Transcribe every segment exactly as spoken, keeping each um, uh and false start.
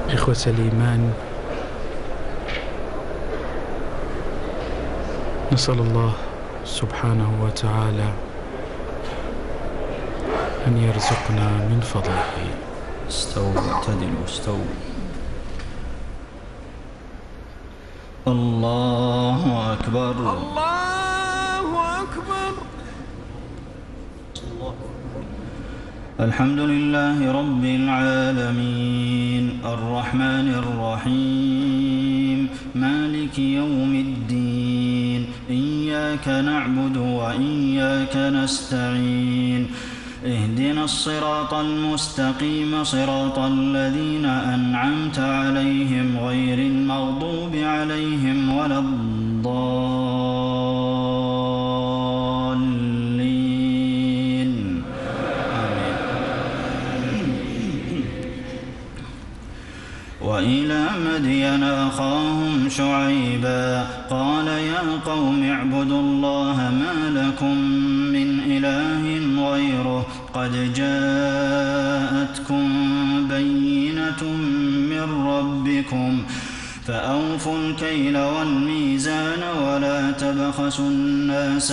إخوة الإيمان، نسأل الله سبحانه وتعالى أن يرزقنا من فضله. استووا اعتدلوا استووا. الله أكبر الله أكبر. الحمد لله رب العالمين الرحمن الرحيم مالك يوم الدين إياك نعبد وإياك نستعين اهدنا الصراط المستقيم صراط الذين أنعمت عليهم غير المغضوب عليهم ولا الضالين آمين. وإلى مدين أخاهم شعيبا قال يا قوم اعبدوا الله ما لكم من إله غيره قد جاءتكم بينة من ربكم فأوفوا الكيل والميزان ولا تبخسوا الناس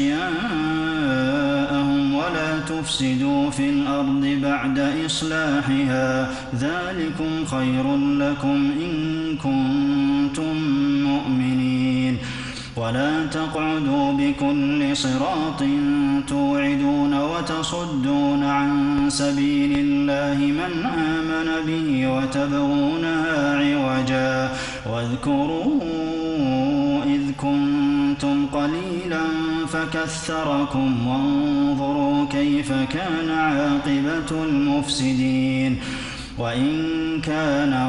أشياءهم ولا تفسدوا في الأرض بعد إصلاحها ذلكم خير لكم إن كنتم مؤمنين ولا تقعدوا بكل صراط توعدون وتصدون عن سبيل الله من آمن به وتبغونها عوجا واذكروا إذ كنتم قليلا فكثركم وانظروا كيف كان عاقبة المفسدين وإن كان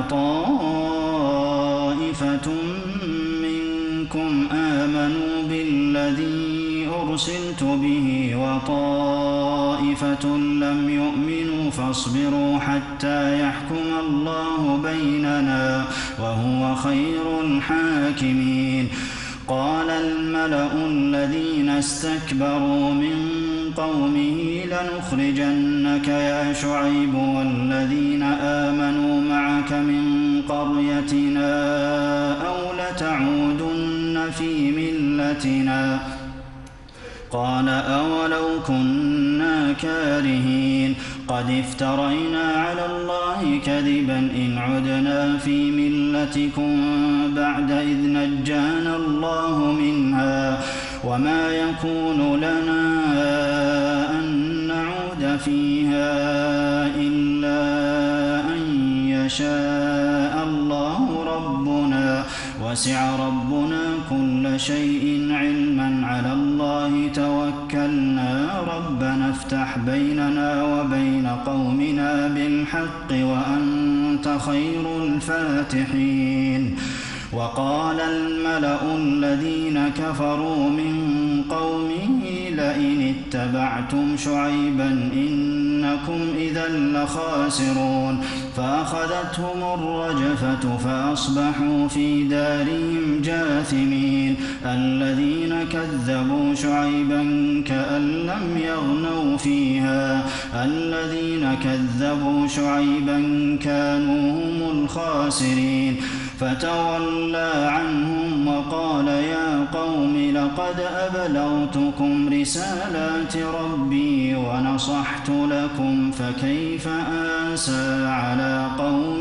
طائفة منكم آمنوا بالذي أرسلت به وطائفة لم يؤمنوا فاصبروا حتى يحكم الله بيننا وهو خير الحاكمين قال الملأ الذين استكبروا من قومه لنخرجنك يا شعيب والذين آمنوا معك من قريتنا أو لتعودن في ملتنا قال أولو كنا كارهين قد افترينا على الله كذبا إن عدنا في ملتكم بعد إذ نجانا الله منها وما يكون لنا أن نعود فيها إلا أن يشاء الله ربنا وسع ربنا كل شيء علما على الله توكلنا ربنا افتح بيننا وبين قومنا بالحق وأنت خير الفاتحين وقال الملأ الذين كفروا من قومه لئن اتبعتم شعيبا إنكم إذا لخاسرون فأخذتهم الرجفة فأصبحوا في دارهم جاثمين الذين كذبوا شعيبا كأن لم يغنوا فيها الذين كذبوا شعيبا كانوا هم الخاسرين فتولى عنهم وقال يا قوم لقد أبلغتكم رسالات ربي ونصحت لكم فكيف آسى على قوم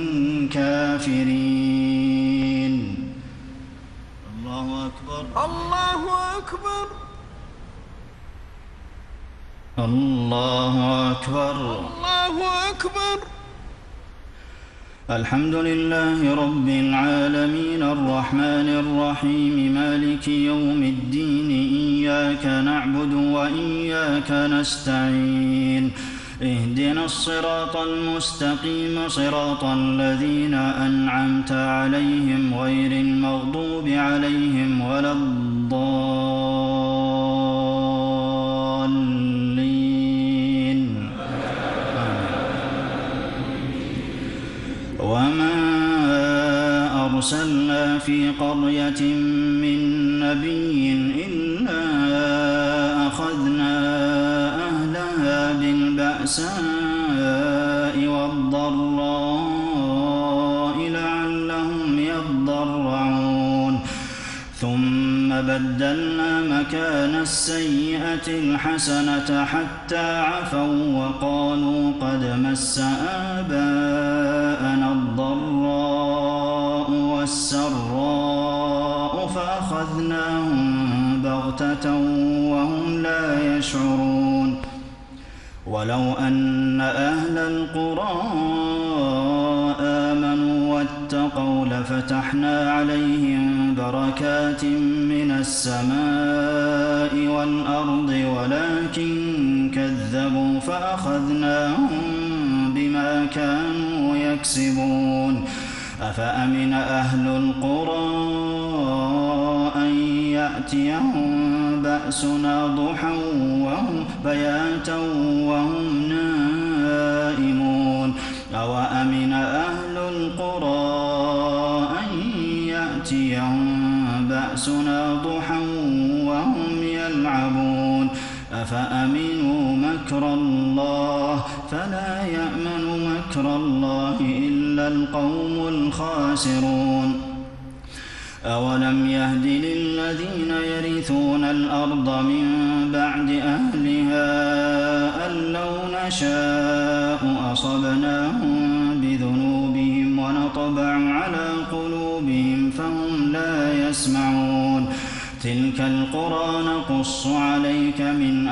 كافرين. الله أكبر الله أكبر الله أكبر الله أكبر. الحمد لله رب العالمين الرحمن الرحيم مالك يوم الدين إياك نعبد وإياك نستعين اهدنا الصراط المستقيم صراط الذين أنعمت عليهم غير المغضوب عليهم ولا الضالين وما أرسلنا في قرية من نبي إلا أخذنا أهلها بالبأساء والضراء بدلنا مكان السيئة الحسنة حتى عفوا وقالوا قد مس آباءنا الضراء والسراء فأخذناهم بغتة وهم لا يشعرون ولو أن أهل القرى آمنوا واتقوا لفتحنا عليهم بركات من السماء والأرض ولكن كذبوا فأخذناهم بما كانوا يكسبون أفأمن أهل القرى أن يأتيهم بأسنا ضحى وهم بياتا وهم نائمون أوأمن أهل القرى أن يأتيهم بأسنا ضحى وهم يلعبون أفأمنوا مكر الله فلا يأمن مكر الله إلا القوم الخاسرون أولم يهد للذين يرثون الأرض من بعد أهلها أن لو نشاء أصبناهم بذنوبهم ونطبع على قلوبهم فهم لا يسمعون تلك القرى نقص عليك من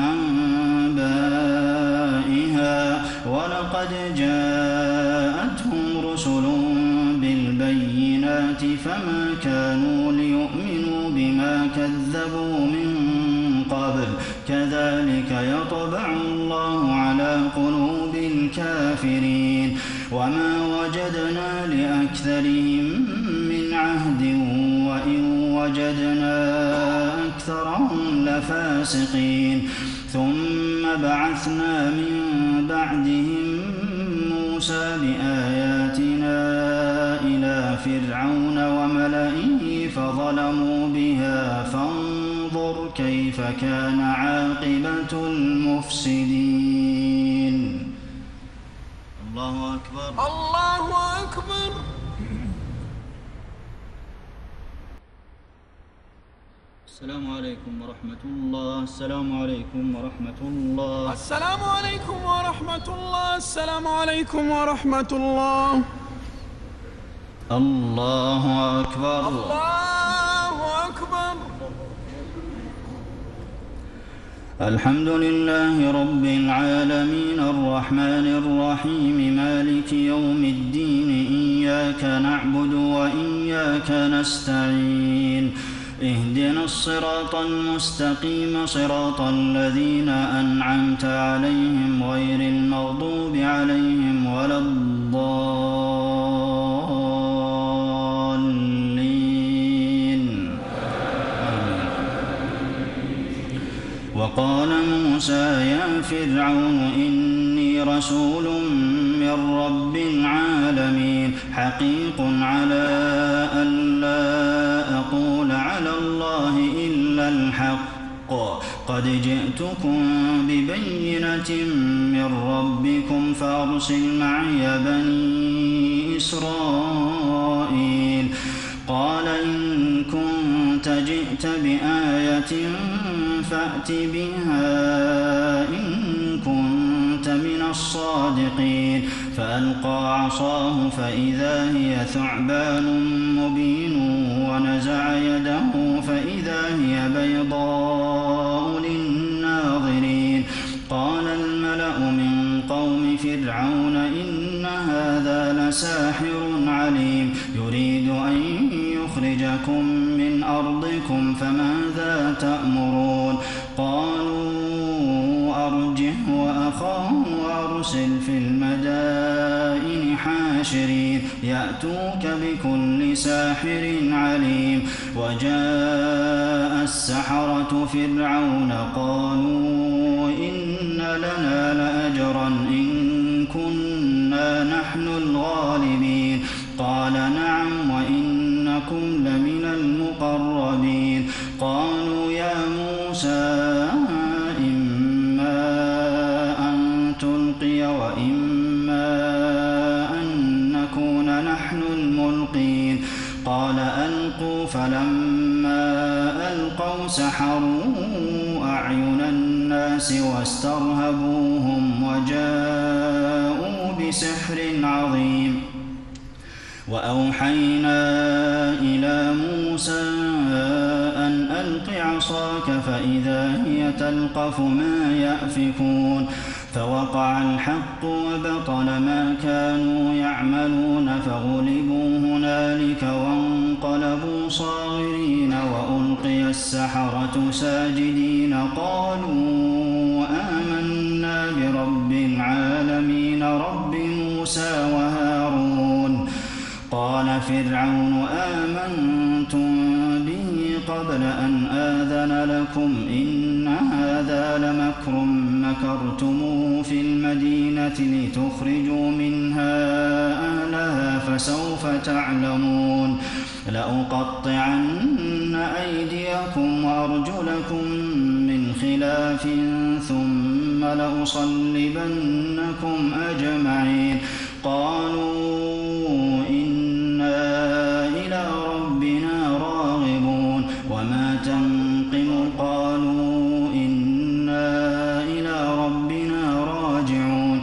أنبائها ولقد جاءتهم رسل بالبينات فما كانوا ليؤمنوا بما كذبوا من قبل كذلك يطبع الله على قلوب الكافرين وما وجدنا لأكثرهم من عهد وإن وجدنا أكثرهم لفاسقين ثم بعثنا من بعدهم موسى بآياتنا إلى فرعون وملئه فظلموا بها فانظر كيف كان عاقبة المفسدين الله أكبر الله أكبر السلام عليكم ورحمة الله السلام عليكم ورحمة الله السلام عليكم ورحمة الله السلام عليكم ورحمة الله الله أكبر الله أكبر الحمد لله رب العالمين الرحمن الرحيم مالك يوم الدين إياك نعبد وإياك نستعين اهدنا الصراط المستقيم صراط الذين أنعمت عليهم غير المغضوب عليهم ولا الضالين وقال موسى يا فرعون إني رسول من رب العالمين حقيق على أن لا أقول على الله إلا الحق قد جئتكم ببينة من ربكم فأرسل معي بني إسرائيل قال إن كنت جئت بآية فأت بها إن كنت من الصادقين فألقى عصاه فإذا هي ثعبان مبين ونزع يده فإذا هي بيضاء للناظرين قال الملأ من قوم فرعون إن هذا لساحر عليم يريد أن يخرجكم من أرضكم فماذا تأمرون قالوا أرجه وأخاه وأرسل في المدائن حاشرين يأتوك بكل ساحر عليم وجاء السحرة فرعون قالوا إن لنا لأجرا إن كنا نحن الغالبين قال نعم وإنكم لمن المقربين قالوا يا موسى إما أن تلقي وإما أن نكون نحن الملقين قال ألقوا فلما ألقوا سحروا أعين الناس واسترهبوهم وجاءوا بسحر عظيم وأوحينا إلى موسى أن ألق عصاك فإذا هي تلقف ما يأفكون فوقع الحق وبطل ما كانوا يعملون فغلبوا هنالك وانقلبوا صاغرين وألقي السحرة ساجدين قالوا آمنا برب العالمين رب موسى وهارون قال فرعون آمنتم به قبل أن آذن لكم إن هذا لمكر مكرتموه في المدينة لتخرجوا منها أهلها فسوف تعلمون لأقطعن أيديكم وأرجلكم من خلاف ثم لأصلبنكم أجمعين قالوا إنا إلى ربنا راغبون وما تنقم قالوا إنا إلى ربنا راجعون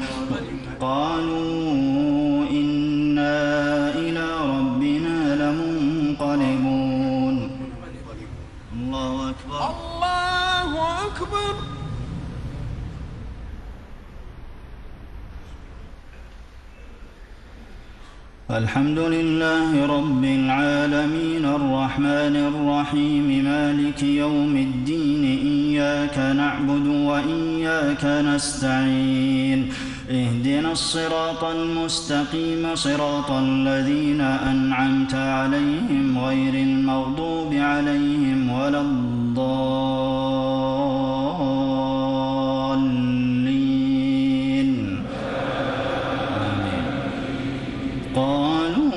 قالوا إنا إلى ربنا لمنقلبون الله أكبر الله أكبر. الحمد لله رب العالمين الرحمن الرحيم مالك يوم الدين إياك نعبد وإياك نستعين اهدنا الصراط المستقيم صراط الذين أنعمت عليهم غير المغضوب عليهم ولا الضالين آمين. قالوا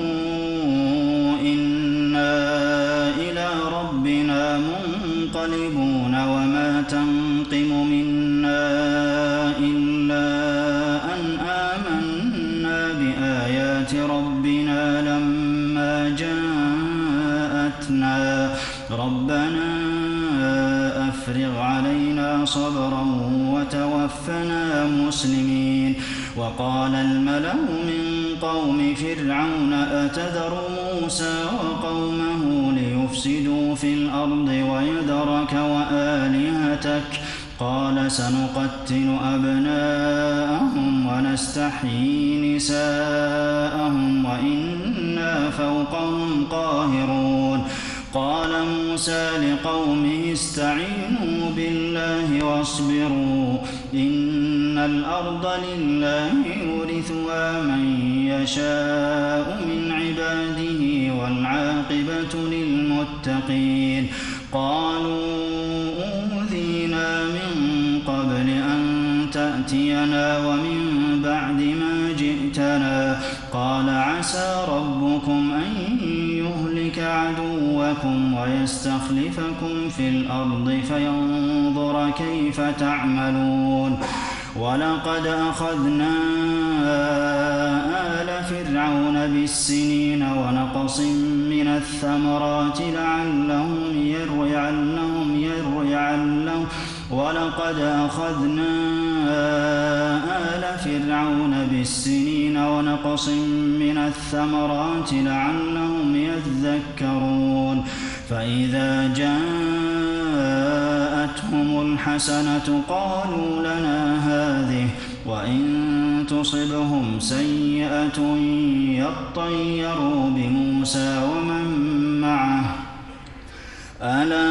إنا إلى ربنا منقلبون وما تنقم منا إلا أن آمنا بآيات ربنا لما جاءتنا ربنا أفرغ علينا صبرا وتوفنا مسلمين. وقال الملأ من قوم فرعون أتذر موسى وقومه ليفسدوا في الأرض ويذرك وآلهتك قال سنقتل أبناءهم ونستحيي نساءهم وإنا فوقهم قاهرون. قال موسى لقومه استعينوا بالله واصبروا إن الأرض لله يورثها من يشاء من عباده والعاقبة للمتقين. قالوا أوذينا من قبل أن تأتينا ومن بعد ما جئتنا قال عسى ربكم أن يهلك عدوكم ويستخلفكم في الأرض فينظر كيف تعملون. ولقد أخذنا آل فرعون بالسنين ونقص من الثمرات لعلهم يرجعون يرجعون ولقد أخذنا آل فرعون بالسنين ونقص من الثمرات لعلهم يذكرون. فإذا جاءتهم الحسنة قالوا لنا هذه وإن تصبهم سيئة يطيروا بموسى ومن معه ألا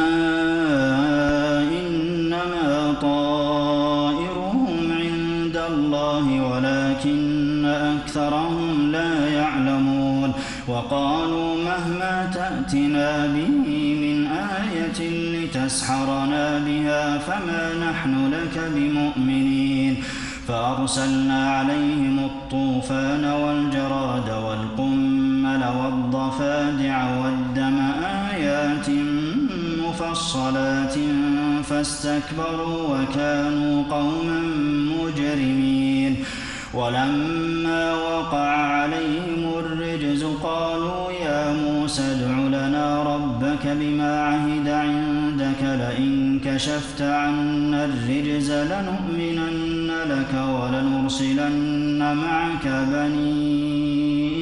إنما طائرهم عند الله ولكن أكثرهم لا يعلمون. وقالوا مهما تأتنا به من آية لتسحرنا بها فما نحن لك بمؤمنين. فأرسلنا عليهم الطوفان والجراد والقمل والضفادع والدم آيات مفصلات فاستكبروا وكانوا قوما مجرمين. ولما وقع عليهم الرجز قالوا يا موسى ادع لنا ربك بما عهد عندك لئن كشفت عنا الرجز لنؤمنن لك ولنرسلن معك بني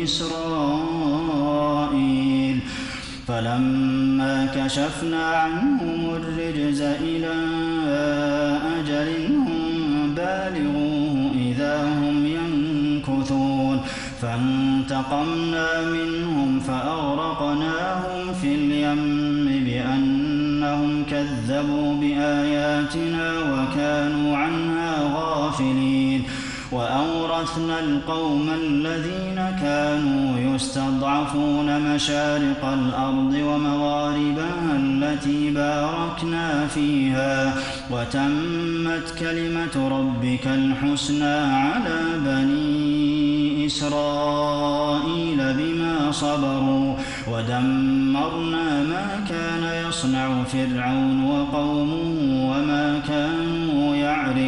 إسرائيل فلما كشفنا عنهم الرجز إلى أجل هم بالغوه إذا هم ينكثون فانتقمنا منهم فأغرقناهم في اليم بأنهم كذبوا بآياتنا وكانوا عنها غافلين وأورثنا القوم الذين كانوا يستضعفون مشارق الأرض ومغاربها التي باركنا فيها وتمت كلمة ربك الحسنى على بني إسرائيل بما صبروا ودمرنا ما كان يصنع فرعون وقومه وما كانوا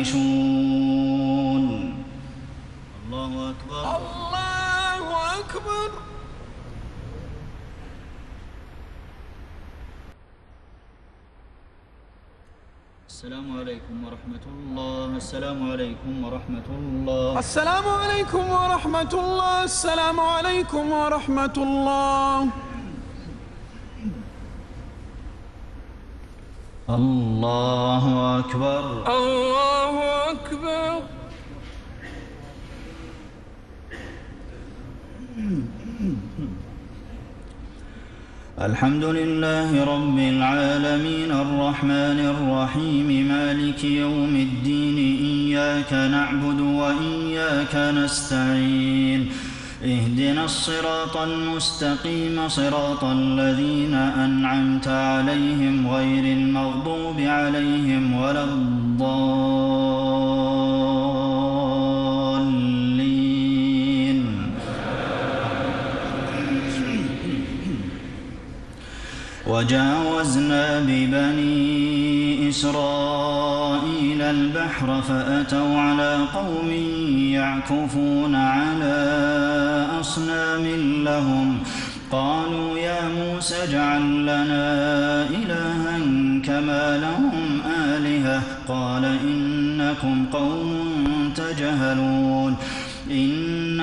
يعرشون. الله أكبر. الله أكبر. السلام عليكم ورحمة الله. السلام عليكم ورحمة الله. السلام عليكم ورحمة الله. السلام عليكم ورحمة الله. الله أكبر. الله أكبر. الحمد لله رب العالمين الرحمن الرحيم مالك يوم الدين إياك نعبد وإياك نستعين اهدنا الصراط المستقيم صراط الذين أنعمت عليهم غير المغضوب عليهم ولا الضالين. وجاوزنا ببني إسرائيل البحر فأتوا على قوم يعكفون على أصنام لهم قالوا يا موسى اجعل لنا إلها كما لهم آلهة قال إنكم قوم تجهلون إن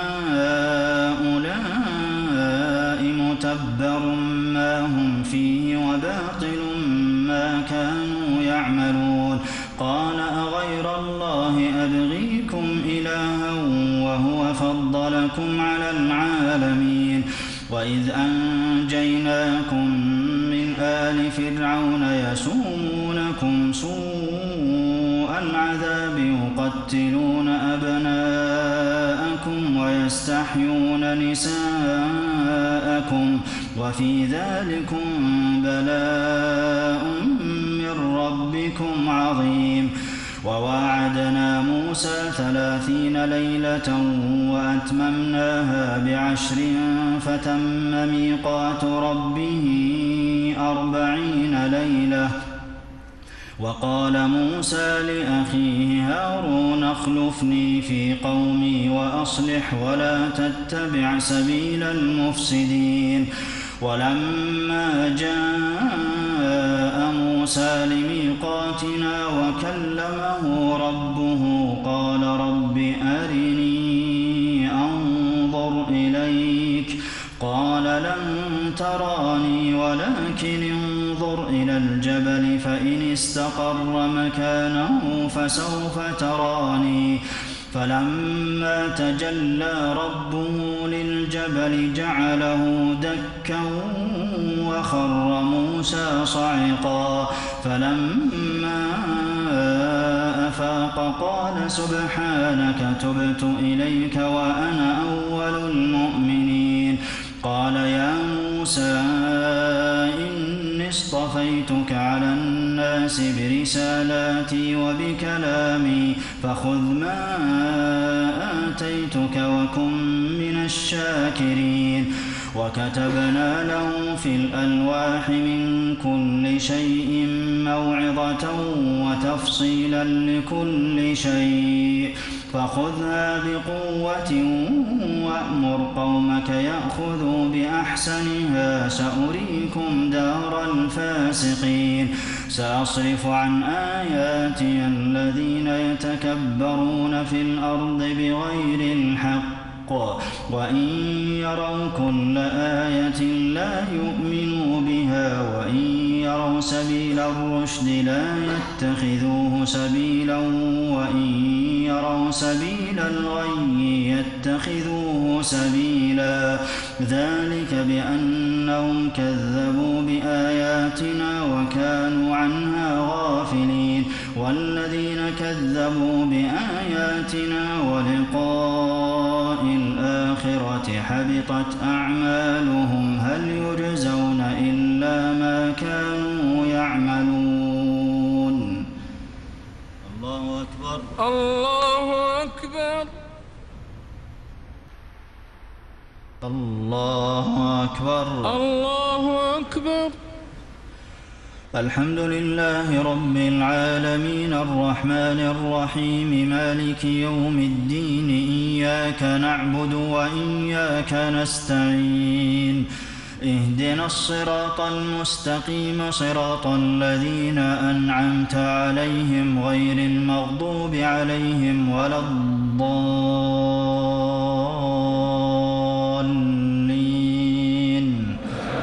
هؤلاء متبر ما هم فيه وباطل ما كانوا يعملون قال أغير الله أبغيكم إلها وهو فضلكم على العالمين وإذ أنجيناكم من آل فرعون يسومونكم سوء العذاب يقتلون أبناءكم ويستحيون نساءكم وفي ذلكم بلاء من ربكم عظيم وواعدنا موسى ثلاثين ليلة وأتممناها بعشر فتم ميقات ربه أربعين ليلة وقال موسى لأخيه هارون اخلفني في قومي وأصلح ولا تتبع سبيل المفسدين ولما جاء موسى لميقاتنا وكلمه ربه قال رب أرني أنظر إليك قال لن تراني ولكن انظر إلى الجبل فإن استقر مكانه فسوف تراني فلما تجلى ربه للجبل جعله دكا وخر موسى صعقا فلما أفاق قال سبحانك تبت إليك وأنا أول المؤمنين قال يا موسى إني اصطفيتك على الناس برسالاتي وبكلامي فخذ ما آتيتك وكن من الشاكرين وكتبنا له في الألواح من كل شيء موعظة وتفصيلا لكل شيء فخذها بقوة وأمر قومك يأخذوا بأحسنها سأريكم دار الفاسقين سأصرف عن آياتي الذين يتكبرون في الأرض بغير الحق وإن يروا كل آية لا يؤمنوا بها وإن يروا سبيل الرشد لا يتخذوه سبيلا وإن يروا سبيل الغي يتخذوه سبيلا ذلك بأنهم كذبوا بآياتنا وكانوا عنها غافلين والذين كذبوا بآياتنا ولقاء الآخرة حبطت أعمالهم هل يجزون إلا ما كانوا يعملون. الله أكبر. الله أكبر. الله أكبر. الله أكبر. الحمد لله رب العالمين الرحمن الرحيم مالك يوم الدين إياك نعبد وإياك نستعين اهدنا الصراط المستقيم صراط الذين أنعمت عليهم غير المغضوب عليهم ولا الضالين.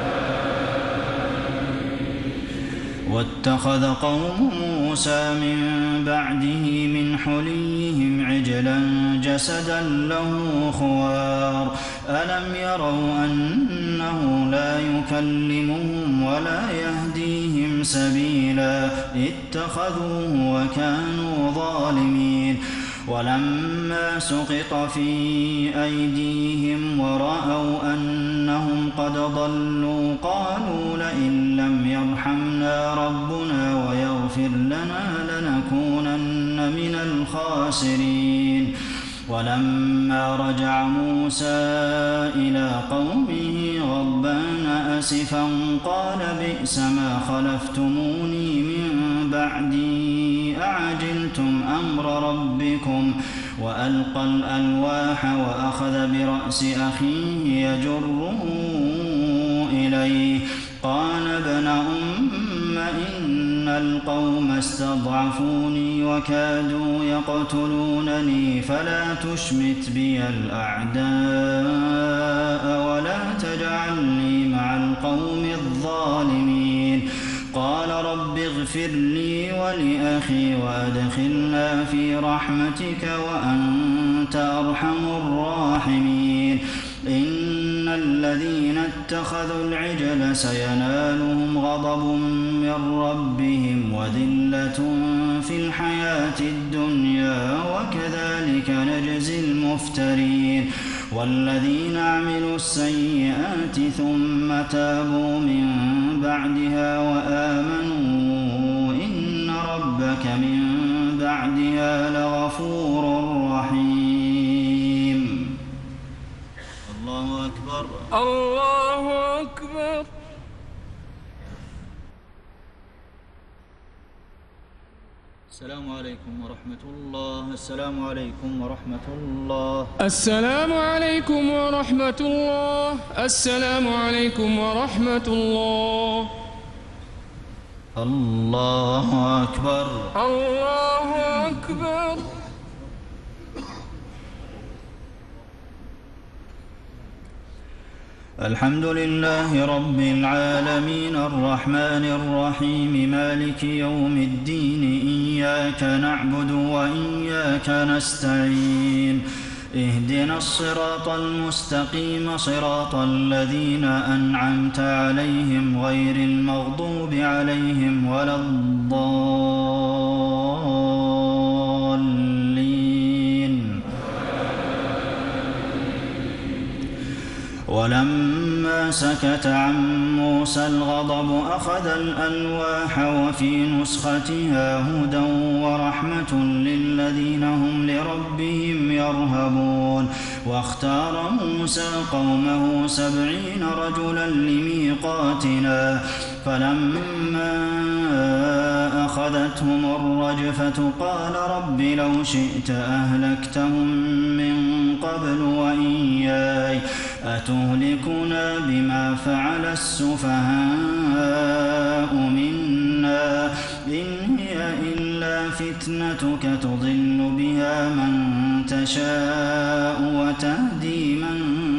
واتخذ قوم موسى من بعده من حليهم عجلا جسدا له خوار ألم يروا أنه لا يكلمهم ولا يهديهم سبيلا اتخذوه وكانوا ظالمين. ولما سقط في أيديهم ورأوا أنهم قد ضلوا قالوا لئن لم يرحمنا ربنا ويغفر لنا لنكونن من الخاسرين. ولما رجع موسى إلى قومه غضبان أسفا قال بئس ما خلفتموني من بعدي أعجلتم أمر ربكم وألقى الألواح وأخذ برأس أخيه يجره إليه قال ابن أم إن القوم استضعفوني وكادوا يقتلونني فلا تشمت بي الأعداء ولا تجعلني مع القوم الظالمين. قال رب اغفر لي ولأخي وأدخلنا في رحمتك وأنت أرحم الراحمين. إن الذين اتخذوا العجل سينالهم غضب من ربهم وذلة في الحياة الدنيا وكذلك نجزي المفترين. والذين عملوا السيئات ثم تابوا من بعدها وآمنوا إن ربك من بعدها لغفور رحيم. الله أكبر. الله أكبر. السلام عليكم ورحمة الله. السلام عليكم ورحمة الله. السلام عليكم ورحمة الله. السلام عليكم ورحمة الله. الله أكبر. الله أكبر. الحمد لله رب العالمين الرحمن الرحيم مالك يوم الدين إياك نعبد وإياك نستعين اهدنا الصراط المستقيم صراط الذين أنعمت عليهم غير المغضوب عليهم ولا الضالين. ولما سكت عن موسى الغضب أخذ الألواح وفي نسختها هدى ورحمة للذين هم لربهم يرهبون. واختار موسى قومه سبعين رجلا لميقاتنا فلما أخذتهم الرجفة قال رب لو شئت أهلكتهم من قبل وإياي أتهلكنا بما فعل السفهاء منا علينا إن هي إلا فتنتك تضل بها من تشاء وتهدي من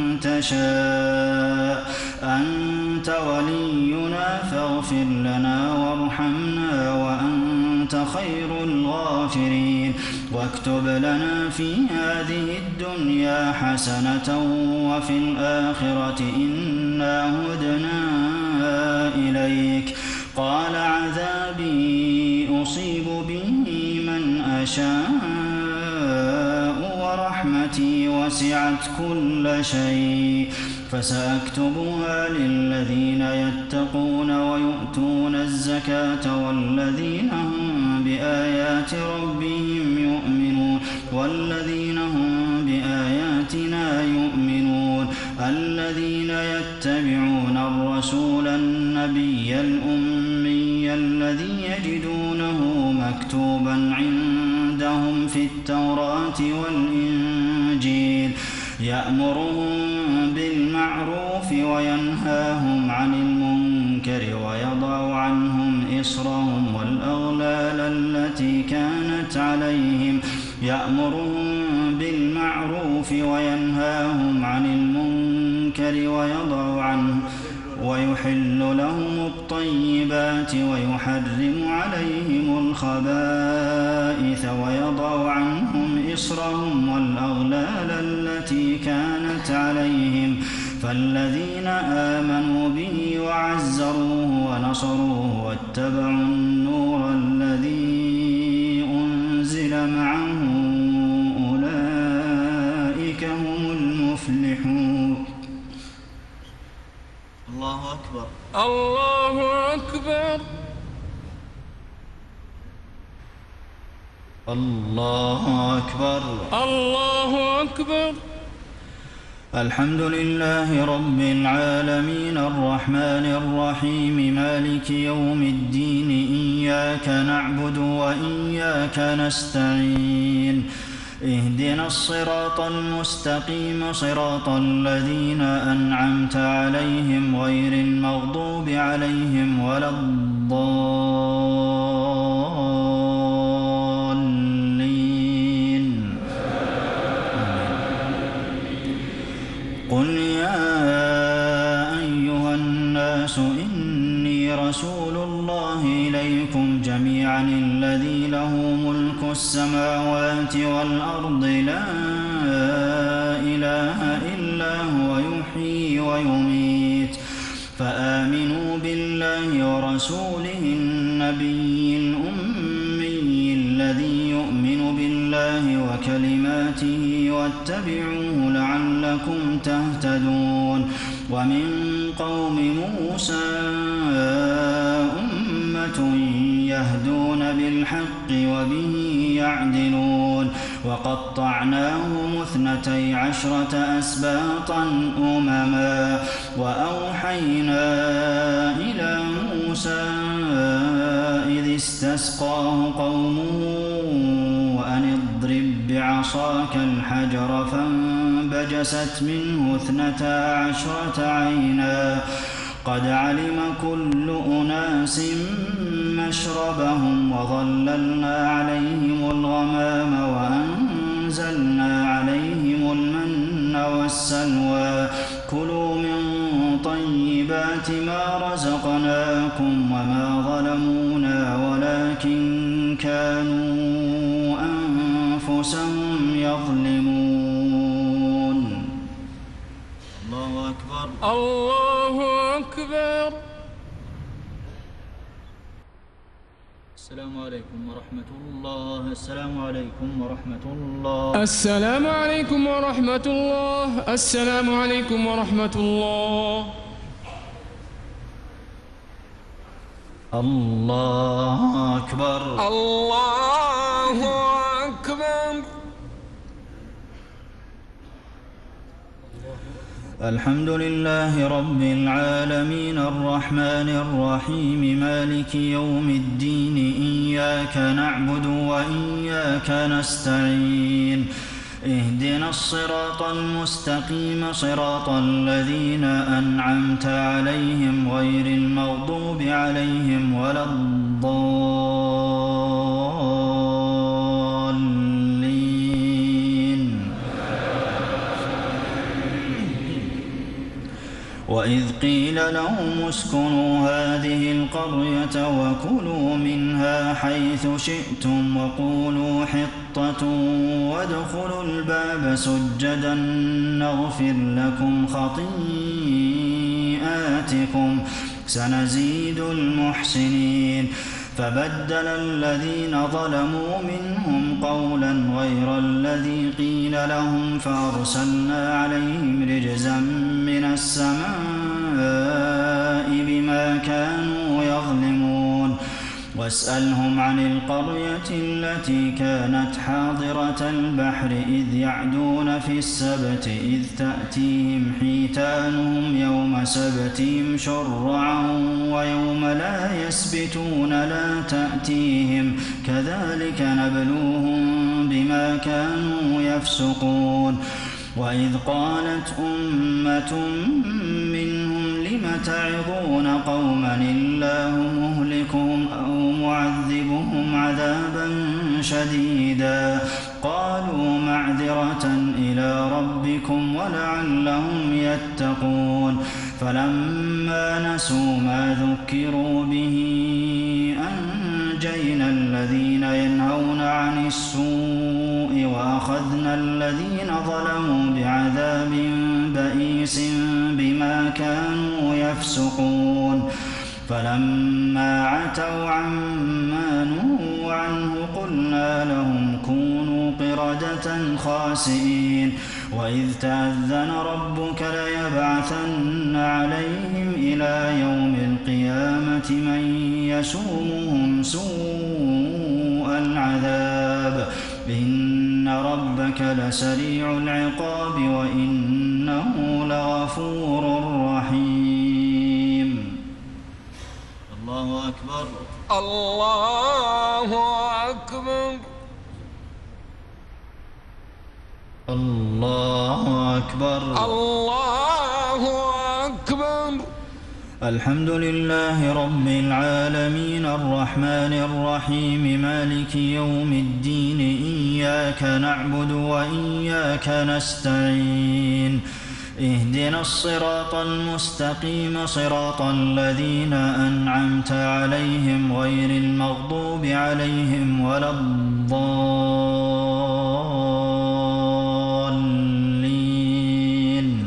تشاء أنت ولينا فاغفر لنا وارحمنا وأنت خير الغافرين واكتب لنا في هذه الدنيا حسنة وفي الآخرة إنا هدنا إليك قال عذابي أصيب به من أشاء ورحمتي وسعت كل شيء فسأكتبها للذين يتقون ويؤتون الزكاة والذين هم بآيات ربهم يؤمنون والذين هم بآياتنا يؤمنون الذين يتبعون الرسول النبي الأمي الذي يجدونه مكتوبا عندهم في التوراة والإنجيل يأمرهم بالمعروف وينهاهم عن المنكر ويضع عنهم إصرهم والأغلال التي كانت عليهم يأمرهم بالمعروف وينهاهم عن المنكر ويضع عنهم ويحل لهم الطيبات ويحرم عليهم الخبائث ويضع عنهم إصرهم والأغلال التي كانت عليهم فالذين آمنوا به وعزروه ونصروه واتبعوا النور الذي أنزل معه أولئك هم المفلحون. الله أكبر. الله أكبر. الله أكبر. الله أكبر. الحمد لله رب العالمين الرحمن الرحيم مالك يوم الدين إياك نعبد وإياك نستعين اهدنا الصراط المستقيم صراط الذين أنعمت عليهم غير المغضوب عليهم ولا الضالين. قل يا أيها الناس إني رسول الله إليكم جميعا الذي له ملك السماوات والأرض لا إله إلا هو يحيي ويميت فآمنوا بالله ورسوله النبي الأمي الذي يؤمن بالله وكلماته واتبعوه لعلكم تهتدون. ومن قوم موسى أمة يهدون بالحق وبه يعدلون وقطعناهم اثنتي عشرة أسباطا أمما وأوحينا إلى موسى إذ استسقاه قومه أن اضرب بعصاك الحجر فانبجست منه اثنتا عشرة عينا قد علم كل أناس مشربهم وظللنا عليهم الغمام وأنزلنا عليهم المن والسلوى كلوا من طيبات ما رزقناكم وما ظلمونا ولكن كانوا أنفسهم يظلمون. الله أكبر. الله أكبر. السلام عليكم ورحمة الله. السلام عليكم ورحمة الله. السلام عليكم ورحمة الله. السلام عليكم ورحمة الله. الله أكبر. الله أكبر. الحمد لله رب العالمين الرحمن الرحيم مالك يوم الدين إياك نعبد وإياك نستعين اهدنا الصراط المستقيم صراط الذين أنعمت عليهم غير المغضوب عليهم ولا الضالين. وإذ قيل لهم اسكنوا هذه القرية وكلوا منها حيث شئتم وقولوا حطة وادخلوا الباب سجدا نغفر لكم خطيئاتكم سنزيد المحسنين فبدل الذين ظلموا منهم قولا غير الذي قيل لهم فأرسلنا عليهم رجزا من السماء بما كانوا يظلمون واسألهم عن القرية التي كانت حاضرة البحر إذ يعدون في السبت إذ تأتيهم حيتانهم يوم سبتهم شرعا ويوم لا يسبتون لا تأتيهم كذلك نبلوهم بما كانوا يفسقون وإذ قالت أمة منهم لم تعظون قوما الله مهلكهم أو معذبهم عذابا شديدا قالوا معذرة إلى ربكم ولعلهم يتقون فلما نسوا ما ذكروا به أنجينا الذين ينهون عن السوء وأخذنا الذين ظلموا بعذاب بئيس بما كانوا يفسقون فلما عتوا عما نهوا عنه قلنا لهم كونوا قردة خاسئين وإذ تأذن ربك ليبعثن عليهم إلى يوم القيامة من يسومهم سوء العذاب إن ربك لسريع العقاب وإنه لغفور رحيم الله أكبر الله أكبر الله أكبر الله أكبر الحمد لله رب العالمين الرحمن الرحيم مالك يوم الدين إياك نعبد وإياك نستعين اهدنا الصراط المستقيم صراط الذين أنعمت عليهم غير المغضوب عليهم ولا الضالين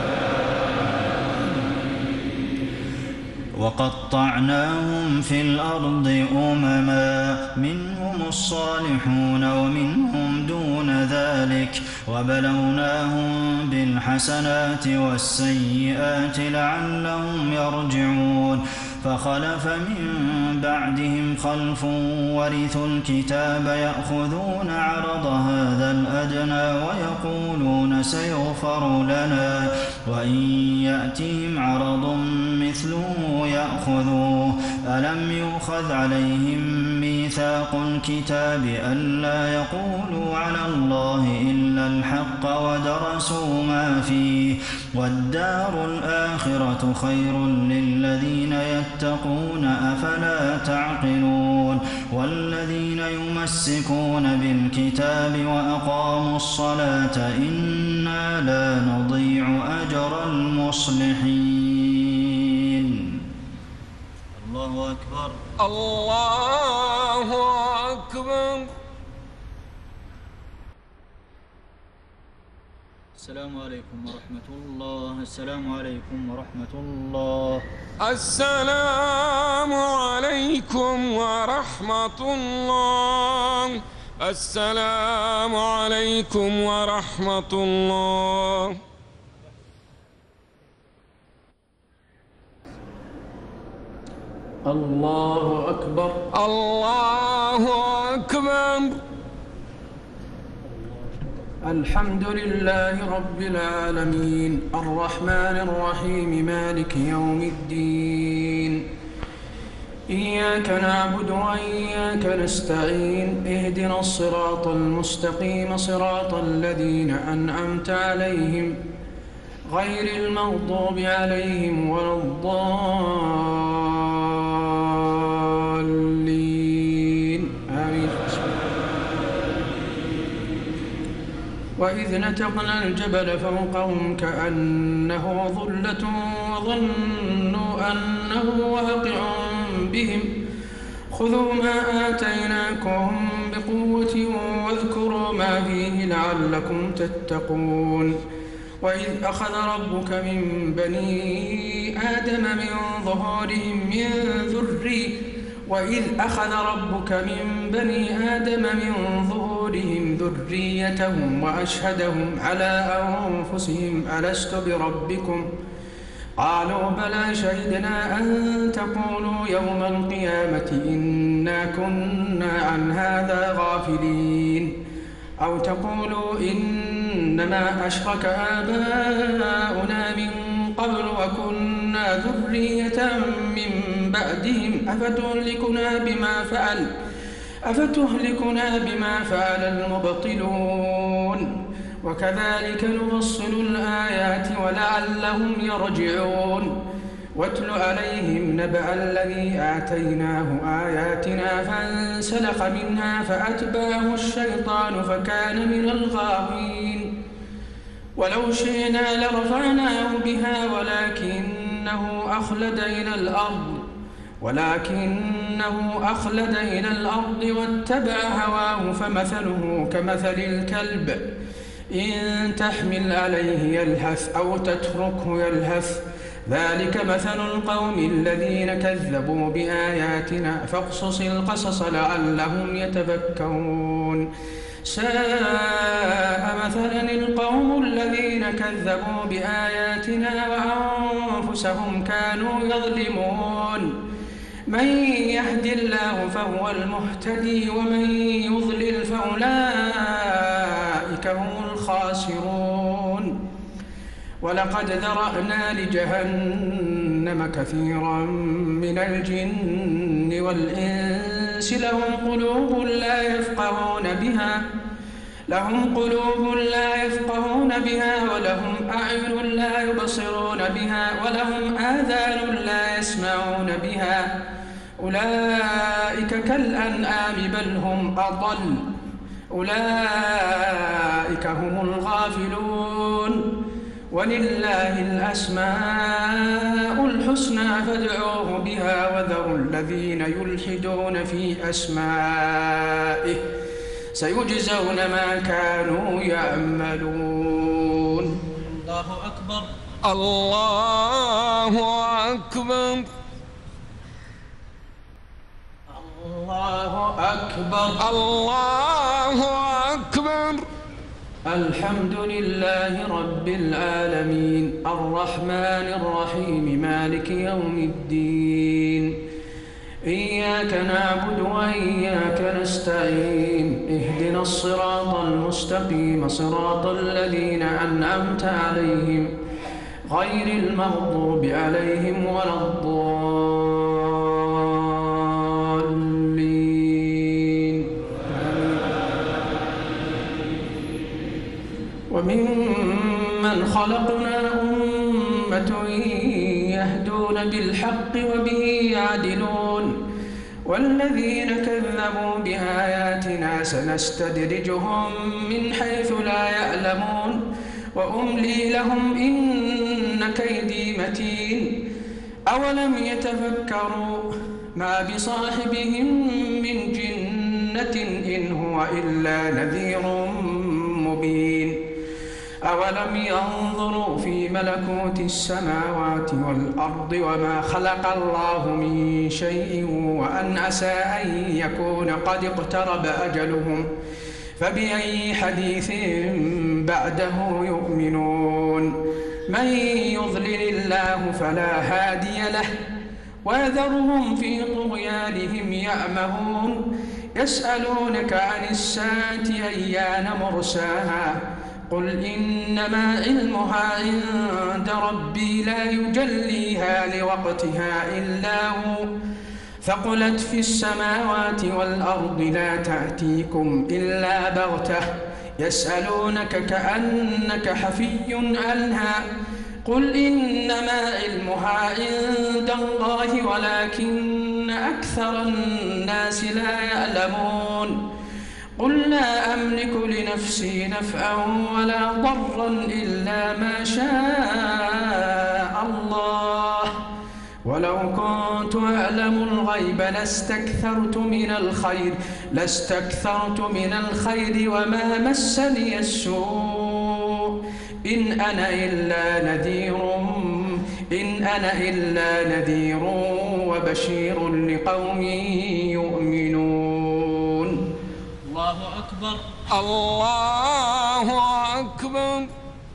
وقطعناهم في الأرض أمما منهم الصالحون ومنهم دون ذلك وبلوناهم بالحسنات والسيئات لعلهم يرجعون فخلف من بعدهم خلف ورثوا الكتاب يأخذون عرض هذا الأدنى ويقولون سيغفر لنا وإن يأتهم عرض مثله يأخذوه ألم يؤخذ عليهم ميثاق الكتاب ألا يقولوا على الله إلا الحق ودرسوا ما فيه والدار الآخرة خير للذين يتقون أفلا تعقلون والذين يمسكون بالكتاب وأقاموا الصلاة إنا لا نضيع أجر المصلحين الله أكبر الله أكبر السلام عليكم ورحمة الله السلام عليكم ورحمة الله السلام عليكم ورحمة الله السلام عليكم ورحمة الله الله أكبر الله أكبر الحمد لله رب العالمين الرحمن الرحيم مالك يوم الدين إياك نعبد وإياك نستعين اهدنا الصراط المستقيم صراط الذين أنعمت عليهم غير المغضوب عليهم ولا الضالين آمين وإذ نتقنا الجبل فوقهم كأنه ظلة وظنوا أنه واقع بهم خذوا ما آتيناكم بقوة واذكروا ما فيه لعلكم تتقون وإذ أخذ ربك من بني آدم من ظهورهم من ذري وإذ أخذ ربك من بني آدم من ظهورهم ذريتهم وأشهدهم على أنفسهم ألست بربكم قالوا بلى شهدنا أن تقولوا يوم القيامة إنا كنا عن هذا غافلين أو تقولوا إنما أشرك آباؤنا من قبل وكنا ذرية من بعدهم أفتهلكنا بما فعل أفتهلكنا بما فعل المبطلون وكذلك نفصل الآيات ولعلهم يرجعون واتل عليهم نبأ الذي آتيناه آياتنا فانسلخ منها فأتبعه الشيطان فكان من الغاوين ولو شئنا لرفعناه بها ولكنه أخلد إلى الأرض ولكنه أخلد إلى الأرض واتبع هواه فمثله كمثل الكلب إن تحمل عليه يلهث أو تتركه يلهث ذلك مثل القوم الذين كذبوا بآياتنا فاقصص القصص لعلهم يتفكرون ساء مثلا القوم الذين كذبوا بآياتنا وأنفسهم كانوا يظلمون من يهد الله فهو المهتدي ومن يضلل فأولئك هم الخاسرون ولقد ذرأنا لجهنم كثيرا من الجن والإنس لهم قلوب لا يفقهون بها لهم قلوب لا يفقهون بها ولهم أعين لا يبصرون بها ولهم آذان لا يسمعون بها أولئك كالأنعام بل هم أضل أولئك هم الغافلون ولله الأسماء الحسنى فادعوه بها وذروا الذين يلحدون في أسمائه سيجزون ما كانوا يعملون الله أكبر الله أكبر الله أكبر الله أكبر الحمد لله رب العالمين الرحمن الرحيم مالك يوم الدين إياك نعبد وإياك نستعين اهدنا الصراط المستقيم صراط الذين أنعمت عليهم غير المغضوب عليهم ولا الضالين وممن خلقنا أمة يهدون بالحق وبه يعدلون والذين كذبوا بآياتنا سنستدرجهم من حيث لا يعلمون وأملي لهم إن كيدي متين أولم يتفكروا ما بصاحبهم من جنة إن هو إلا نذير مبين أولم ينظروا في ملكوت السماوات والأرض وما خلق الله من شيء وأن عسى أن يكون قد اقترب أجلهم فبأي حديث بعده يؤمنون من يضلل الله فلا هادي له ويذرهم في طغيانهم يعمهون يسألونك عن الساعة أيان مرساها قل إنما علمها عند ربي لا يجليها لوقتها إلا هو ثقلت في السماوات والأرض لا تأتيكم إلا بغتة يسألونك كأنك حفي عنها قل إنما علمها عند الله ولكن أكثر الناس لا يعلمون قل لا أملك لنفسي نفعا ولا ضرا إلا ما شاء الله ولو كنت أعلم الغيب لاستكثرت من الخير لاستكثرت من الخير وما مسني السوء إن أنا إلا نذير إن أنا إلا نذير وبشير لقوم يؤمنون. الله أكبر. الله أكبر.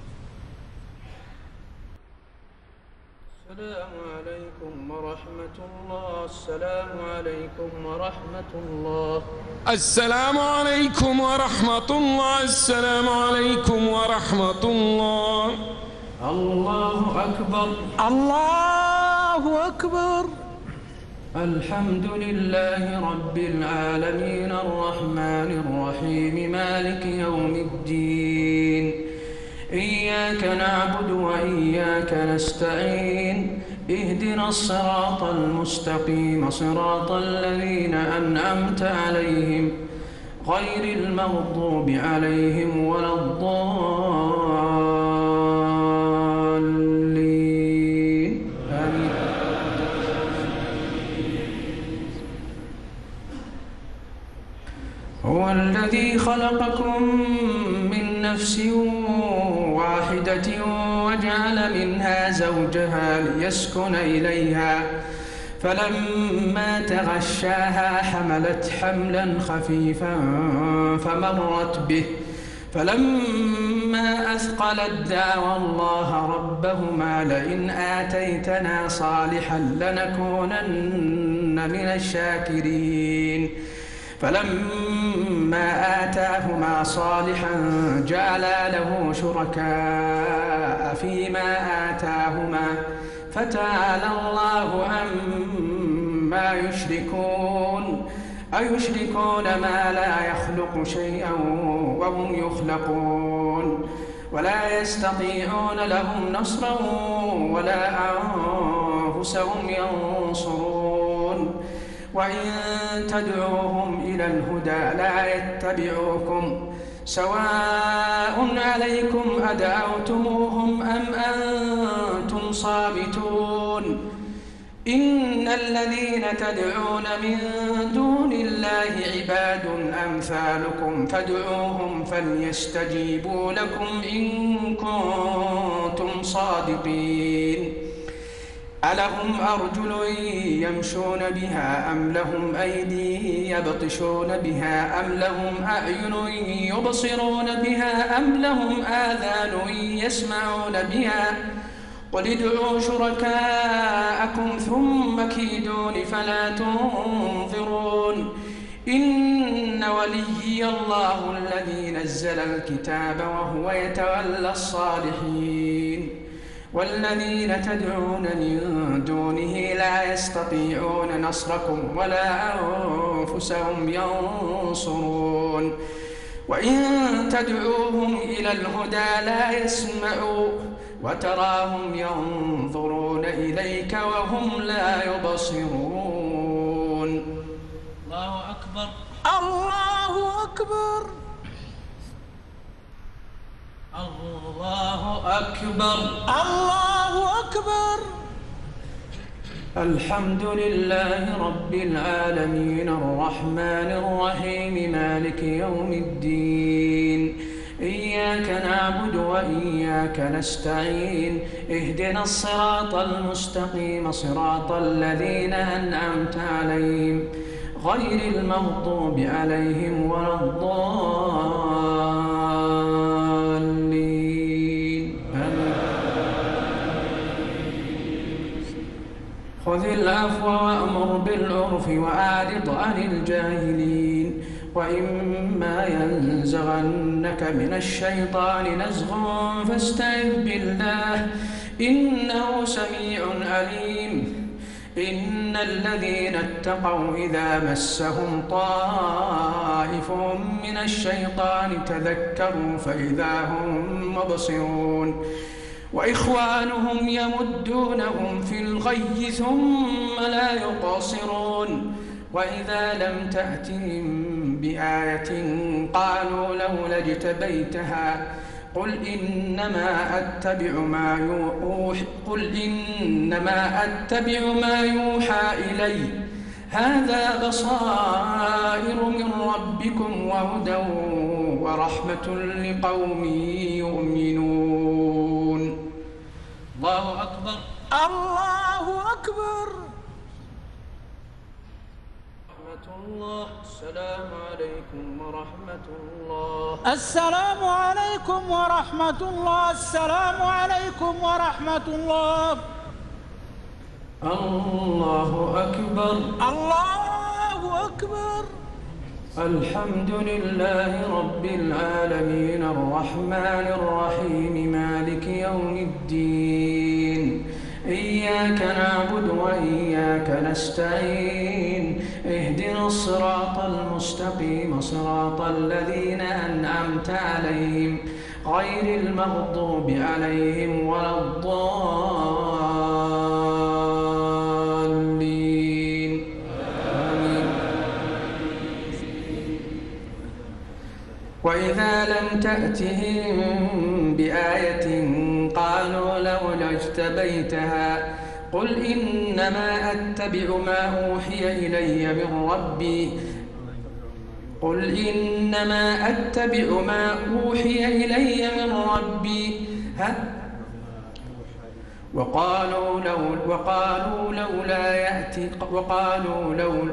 السلام عليكم ورحمة الله. السلام عليكم ورحمة الله. السلام عليكم ورحمة الله. السلام عليكم ورحمة الله. الله أكبر. الله أكبر. الحمد لله رب العالمين الرحمن الرحيم مالك يوم الدين إياك نعبد وإياك نستعين اهدنا الصراط المستقيم صراط الذين أنعمت عليهم غير المغضوب عليهم ولا الضالين آمين. هو الذي خلقكم من نفس واحدة وجعل منها زوجها ليسكن إليها فلما تغشاها حملت حملا خفيفا فمرت به فلما أثقلت دعوى الله ربهما لئن آتيتنا صالحا لنكونن من الشاكرين فلما آتاهما صالحا جعلا له شركاء فيما آتاهما فتعالى الله عما يشركون أيشركون ما لا يخلق شيئا وهم يخلقون ولا يستطيعون لهم نصرا ولا أنفسهم ينصرون وإن تدعوهم إلى الهدى لا يتبعوكم سواء عليكم أدعوتموهم أم أنتم صامتون إن الذين تدعون من دون الله عباد أمثالكم فادعوهم فليستجيبوا لكم إن كنتم صادقين ألهم أرجل يمشون بها أم لهم أيدي يبطشون بها أم لهم أعين يبصرون بها أم لهم آذان يسمعون بها قل ادعوا شركاءكم ثم كيدون فلا تنظرون إن وليي الله الذي نزل الكتاب وهو يتولى الصالحين والذين تدعون من دونه لا يستطيعون نصركم ولا أنفسهم ينصرون وإن تدعوهم إلى الهدى لا يسمعوا وتراهم ينظرون إليك وهم لا يبصرون. الله أكبر. الله أكبر. الله أكبر. الله أكبر. الحمد لله رب العالمين الرحمن الرحيم مالك يوم الدين إياك نعبد وإياك نستعين اهدنا الصراط المستقيم صراط الذين أنعمت عليهم غير المغضوب عليهم ولا الضالين آمين. خذ العفو وأمر بالعرف وأعرض عن الجاهلين وإما ينزغنك من الشيطان نزغ فاستعذ بالله إنه سميع عليم إن الذين اتقوا إذا مسهم طائف من الشيطان تذكروا فإذا هم مبصرون وإخوانهم يمدونهم في الغي ثم لا يقصرون وإذا لم تأتهم بآية قالوا لولا اجتبيتها قل إنما أتبع ما يوحى قل إنما أتبع ما يوحى إلي هذا بصائر من ربكم وهدى ورحمة لقوم يؤمنون. الله أكبر. الله أكبر. الله. السلام عليكم ورحمة الله. السلام عليكم ورحمة الله. السلام عليكم ورحمة الله. الله أكبر. الله أكبر. الحمد لله رب العالمين الرحمن الرحيم مالك يوم الدين إياك نعبد وإياك نستعين اهدنا الصراط المستقيم صراط الذين أنعمت عليهم غير المغضوب عليهم ولا الضالين آمين. وإذا لم تأتهم بآية قالوا لولا اجتبيتها قل إنما أتبع ما أوحي إلي من ربي قل إنما أتبع ما أوحي إلي من ربي ها وقالوا لو وقالوا لولا يأتي وقالوا لولا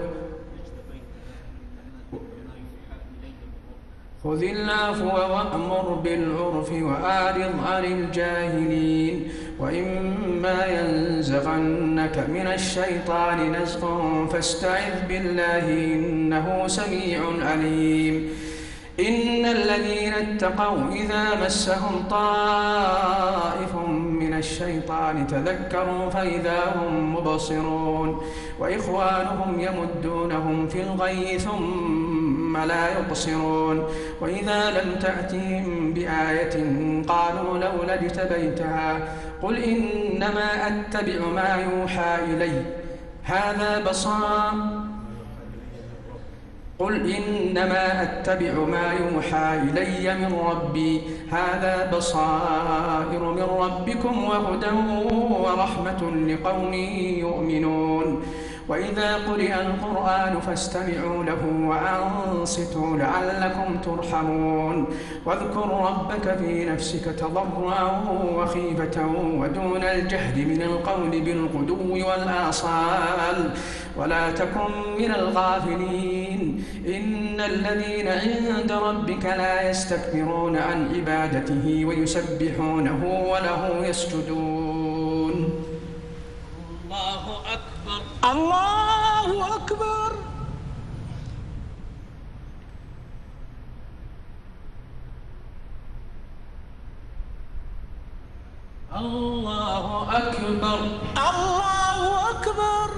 خذ العفو وأمر بالعرف وأعرض عن الجاهلين وإما ينزغنك من الشيطان نزغ فاستعذ بالله إنه سميع عليم. إن الذين اتقوا إذا مسهم طائف من الشيطان تذكروا فإذا هم مبصرون وإخوانهم يمدونهم في الغي ثم لا يقصرون. وإذا لم تأتهم بآية قالوا لولا اجتبيتها قل إنما أتبع ما يوحى إلي هذا بصائر قل إنما أتبع ما يوحى إلي من ربي هذا بصائر من ربكم وهدى ورحمة لقوم يؤمنون. وإذا قرئ القرآن فاستمعوا له وأنصتوا لعلكم ترحمون. واذكر ربك في نفسك تضرعا وخيفة ودون الجهد من القول بالغدو والآصال ولا تكن من الغافلين. إن الذين عند ربك لا يستكبرون عن عبادته ويسبحونه وله يسجدون. الله أكبر. الله أكبر. الله أكبر. الله أكبر.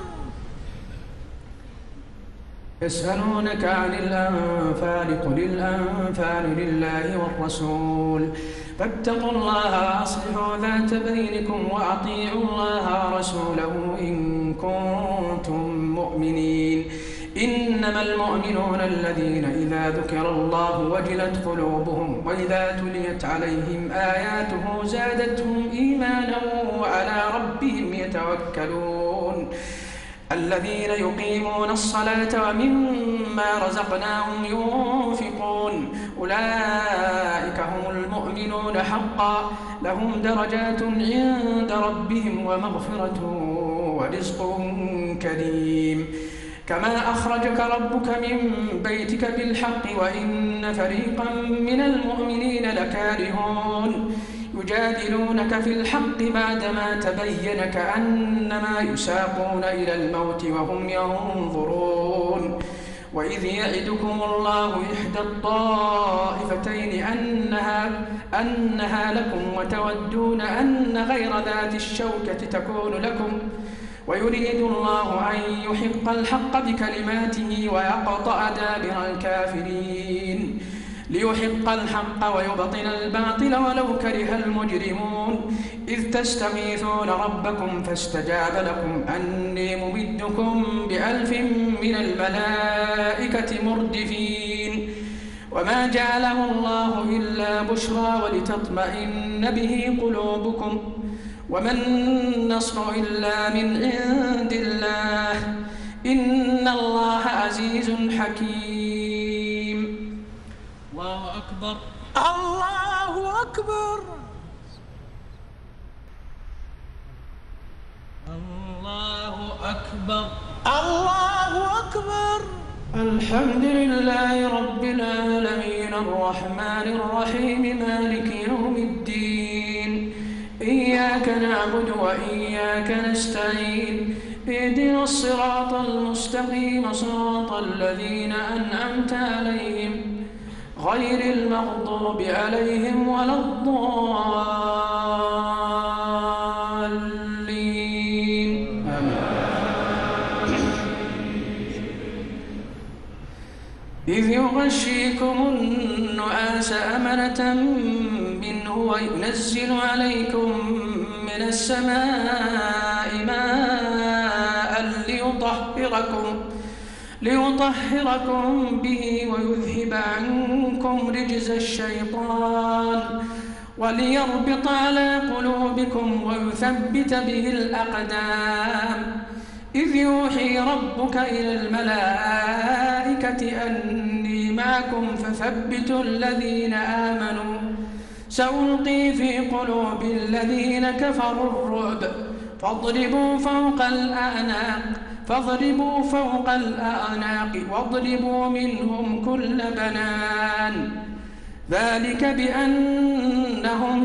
يسألونك عن الأنفال قل الأنفال لله والرسول فاتقوا الله وأصلحوا ذات بينكم وأطيعوا الله ورسوله إن كنتم مؤمنين. إنما المؤمنون الذين إذا ذكر الله وجلت قلوبهم وإذا تليت عليهم آياته زادتهم إيمانا وعلى ربهم يتوكلون. الذين يقيمون الصلاة ومما رزقناهم ينفقون أولئك هم المؤمنون حقا لهم درجات عند ربهم ومغفرة ورزق كريم. كما أخرجك ربك من بيتك بالحق وإن فريقا من المؤمنين لكارهون يجادلونك في الحق بعدما تبين كأنما يساقون إلى الموت وهم ينظرون. وإذ يعدكم الله إحدى الطائفتين أنها, أنها لكم وتودون أن غير ذات الشوكة تكون لكم ويريد الله أن يحق الحق بكلماته ويقطع دابر الكافرين. ليحق الحق ويبطل الباطل ولو كره المجرمون إذ تستغيثون ربكم فاستجاب لكم أني ممدكم بألف من الملائكة مردفين وما جعله الله إلا بشرى ولتطمئن به قلوبكم وما النصر إلا من عند الله إن الله عزيز حكيم. الله أكبر. الله أكبر. الله أكبر. الله أكبر. الحمد لله رب العالمين الرحمن الرحيم مالك يوم الدين إياك نعبد وإياك نستعين اهدنا الصراط المستقيم صراط الذين أنعمت عليهم غير المغضوب عليهم ولا الضالين إذ يغشيكم النعاس أمنة منه وينزل عليكم من السماء ماء ليطهركم ليطهركم به ويذهب عنكم رجز الشيطان وليربط على قلوبكم ويثبت به الأقدام إذ يوحي ربك إلى الملائكة أني معكم فثبتوا الذين آمنوا سألقي في قلوب الذين كفروا الرعب فاضربوا فوق الأعناق فاضربوا فوق الأعناق واضربوا منهم كل بنان ذلك بأنهم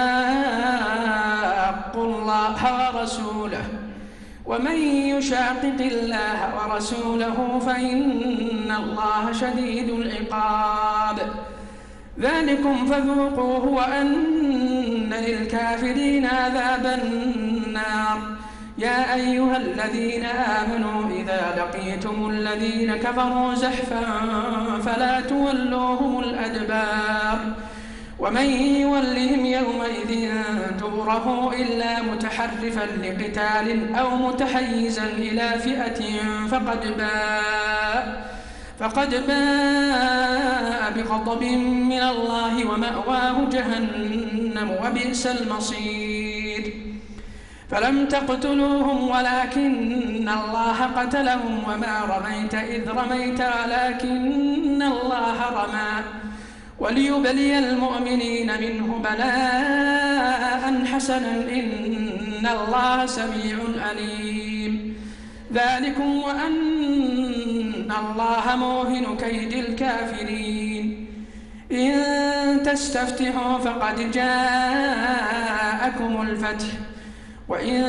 شاقوا الله ورسوله ومن يشاقق الله ورسوله فإن الله شديد العقاب ذلكم فذوقوه وأن للكافرين عذاب النار يا أيها الذين آمنوا إذا لقيتم الذين كفروا زحفا فلا تولوهم الأدبار ومن يولهم يومئذ دبره إلا متحرفا لقتال أو متحيزا إلى فئة فقد باء فقد باء بغضب من الله ومأواه جهنم وبئس المصير فلم تقتلوهم ولكن الله قتلهم وما رميت إذ رميت ولكن الله رمى وليبلي المؤمنين منه بلاء حسنا إن الله سميع عليم ذلكم وأن الله موهن كيد الكافرين إن تستفتحوا فقد جاءكم الفتح وإن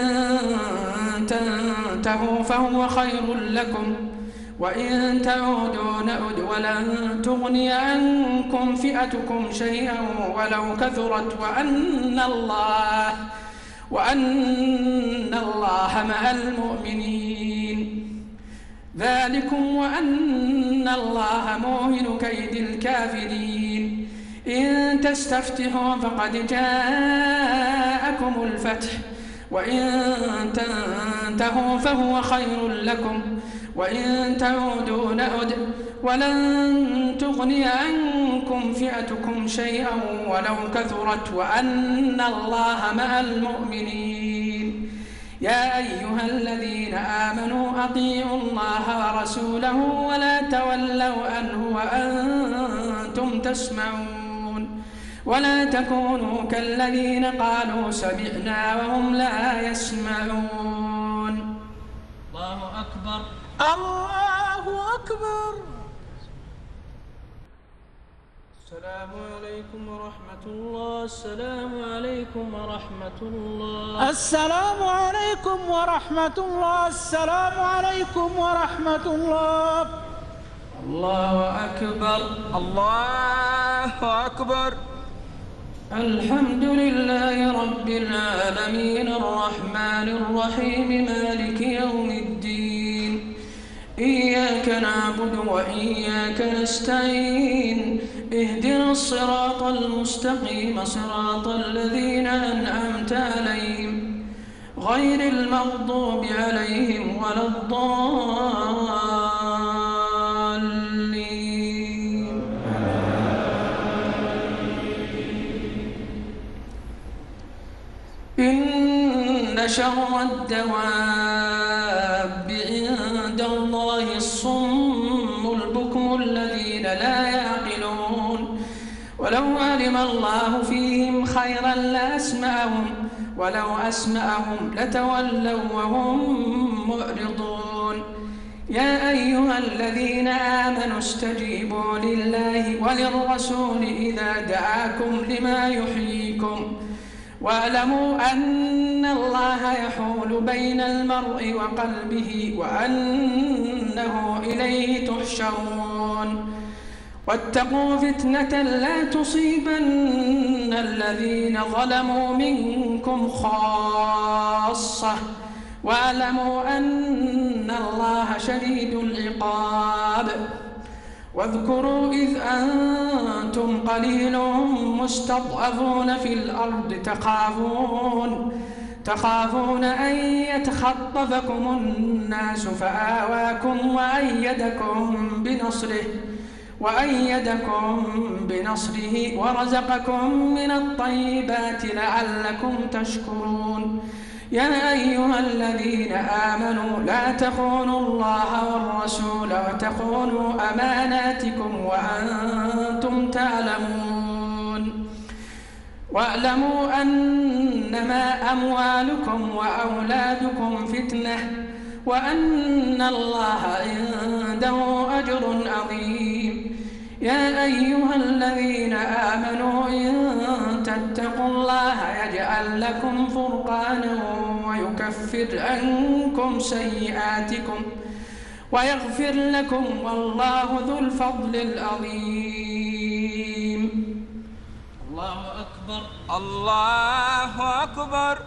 تنتهوا فهو خير لكم وإن تعودوا نعد ولن تغني عنكم فئتكم شيئا ولو كثرت وأن الله وأن الله مع المؤمنين ذلكم وأن الله موهن كيد الكافرين إن تستفتحوا فقد جاءكم الفتح وإن تنتهوا فهو خير لكم وإن تعودوا نعد ولن تغني عنكم فئتكم شيئا ولو كثرت وأن الله مع المؤمنين يا أيها الذين آمنوا أطيعوا الله ورسوله ولا تولوا عنه وأنتم تسمعون ولا تكونوا كالذين قالوا سمعنا وهم لا يسمعون. الله أكبر. الله أكبر. السلام عليكم ورحمة الله. السلام عليكم ورحمة الله. السلام عليكم ورحمة الله. السلام عليكم ورحمة الله. الله أكبر. الله أكبر. الحمد لله رب العالمين الرحمن الرحيم مالك يوم الدين إياك نعبد وإياك نستعين اهدنا الصراط المستقيم صراط الذين أنعمت عليهم غير المغضوب عليهم ولا الضالين. إن شر الدواب عند الله الصم البكم الذين لا يعقلون ولو علم الله فيهم خيرا لأسمعهم ولو أسمعهم لتولوا وهم معرضون. يا أيها الذين آمنوا استجيبوا لله وللرسول إذا دعاكم لما يحييكم واعلموا أن الله يحول بين المرء وقلبه وأنه إليه تحشرون. واتقوا فتنة لا تصيبن الذين ظلموا منكم خاصة واعلموا أن الله شديد العقاب. واذكروا إذ أنتم قليل مستضعفون في الأرض تخافون تخافون أن يتخطفكم الناس فآواكم وأيدكم بنصره وأيدكم بنصره ورزقكم من الطيبات لعلكم تشكرون. يا أيها الذين آمنوا لا تخونوا الله والرسول وتخونوا أماناتكم وأنتم تعلمون. واعلموا أنما أموالكم وأولادكم فتنة وأن الله عنده أجر عظيم. يا أيها الذين آمنوا إن تتقوا الله يجعل لكم فرقانا ويكفر عنكم سيئاتكم ويغفر لكم والله ذو الفضل العظيم. الله أكبر. الله أكبر.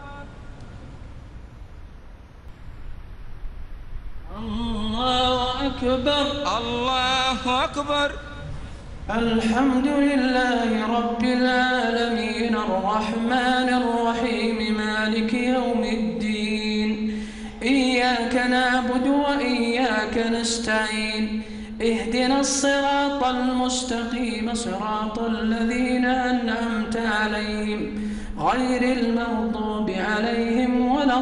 الله أكبر. الله أكبر. الحمد لله رب العالمين الرحمن الرحيم مالك يوم الدين. إياك نعبد وإياك نستعين. اهدنا الصراط المستقيم صراط الذين أنعمت عليهم غير المغضوب عليهم ولا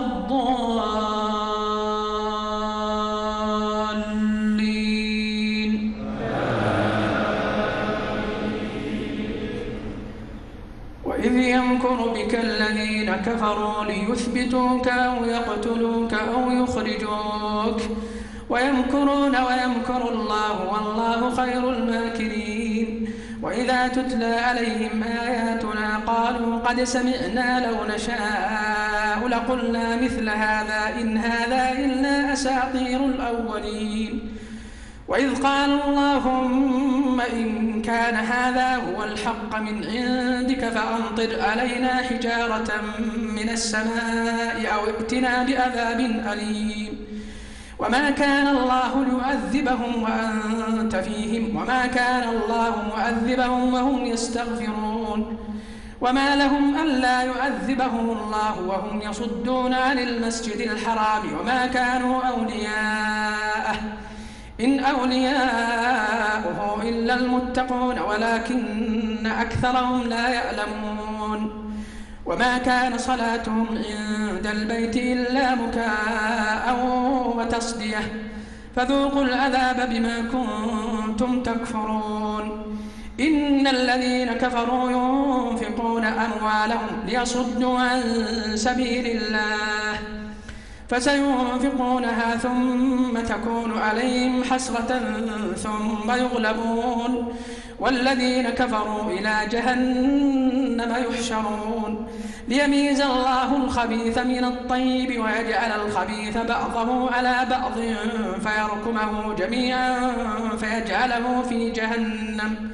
الضالين. وإذ يمكر بك الذين كفروا ليثبتوك أو يقتلوك أو يخرجوك ويمكرون ويمكر الله والله خير الماكرين. وإذا تتلى عليهم آياتنا قالوا قد سمعنا لو نشاء لقلنا مثل هذا إن هذا إلا أساطير الأولين. وإذ قالوا اللهم إن كان هذا هو الحق من عندك فأمطر علينا حجارة من السماء أو ائتنا بعذاب أليم. وما كان الله ليعذبهم وأنت فيهم وما كان الله معذبهم وهم يستغفرون. وما لهم ألا يعذبهم الله وهم يصدون عن المسجد الحرام وما كانوا أولياءه إن أولياؤه إلا المتقون ولكن أكثرهم لا يعلمون. وما كان صلاتهم عند البيت إلا مكاء وتصدية فذوقوا العذاب بما كنتم تكفرون. إن الذين كفروا ينفقون أموالهم ليصدوا عن سبيل الله فسينفقونها ثم تكون عليهم حسرة ثم يغلبون والذين كفروا إلى جهنم يحشرون ليميز الله الخبيث من الطيب ويجعل الخبيث بعضه على بعض فيركمه جميعا فيجعله في جهنم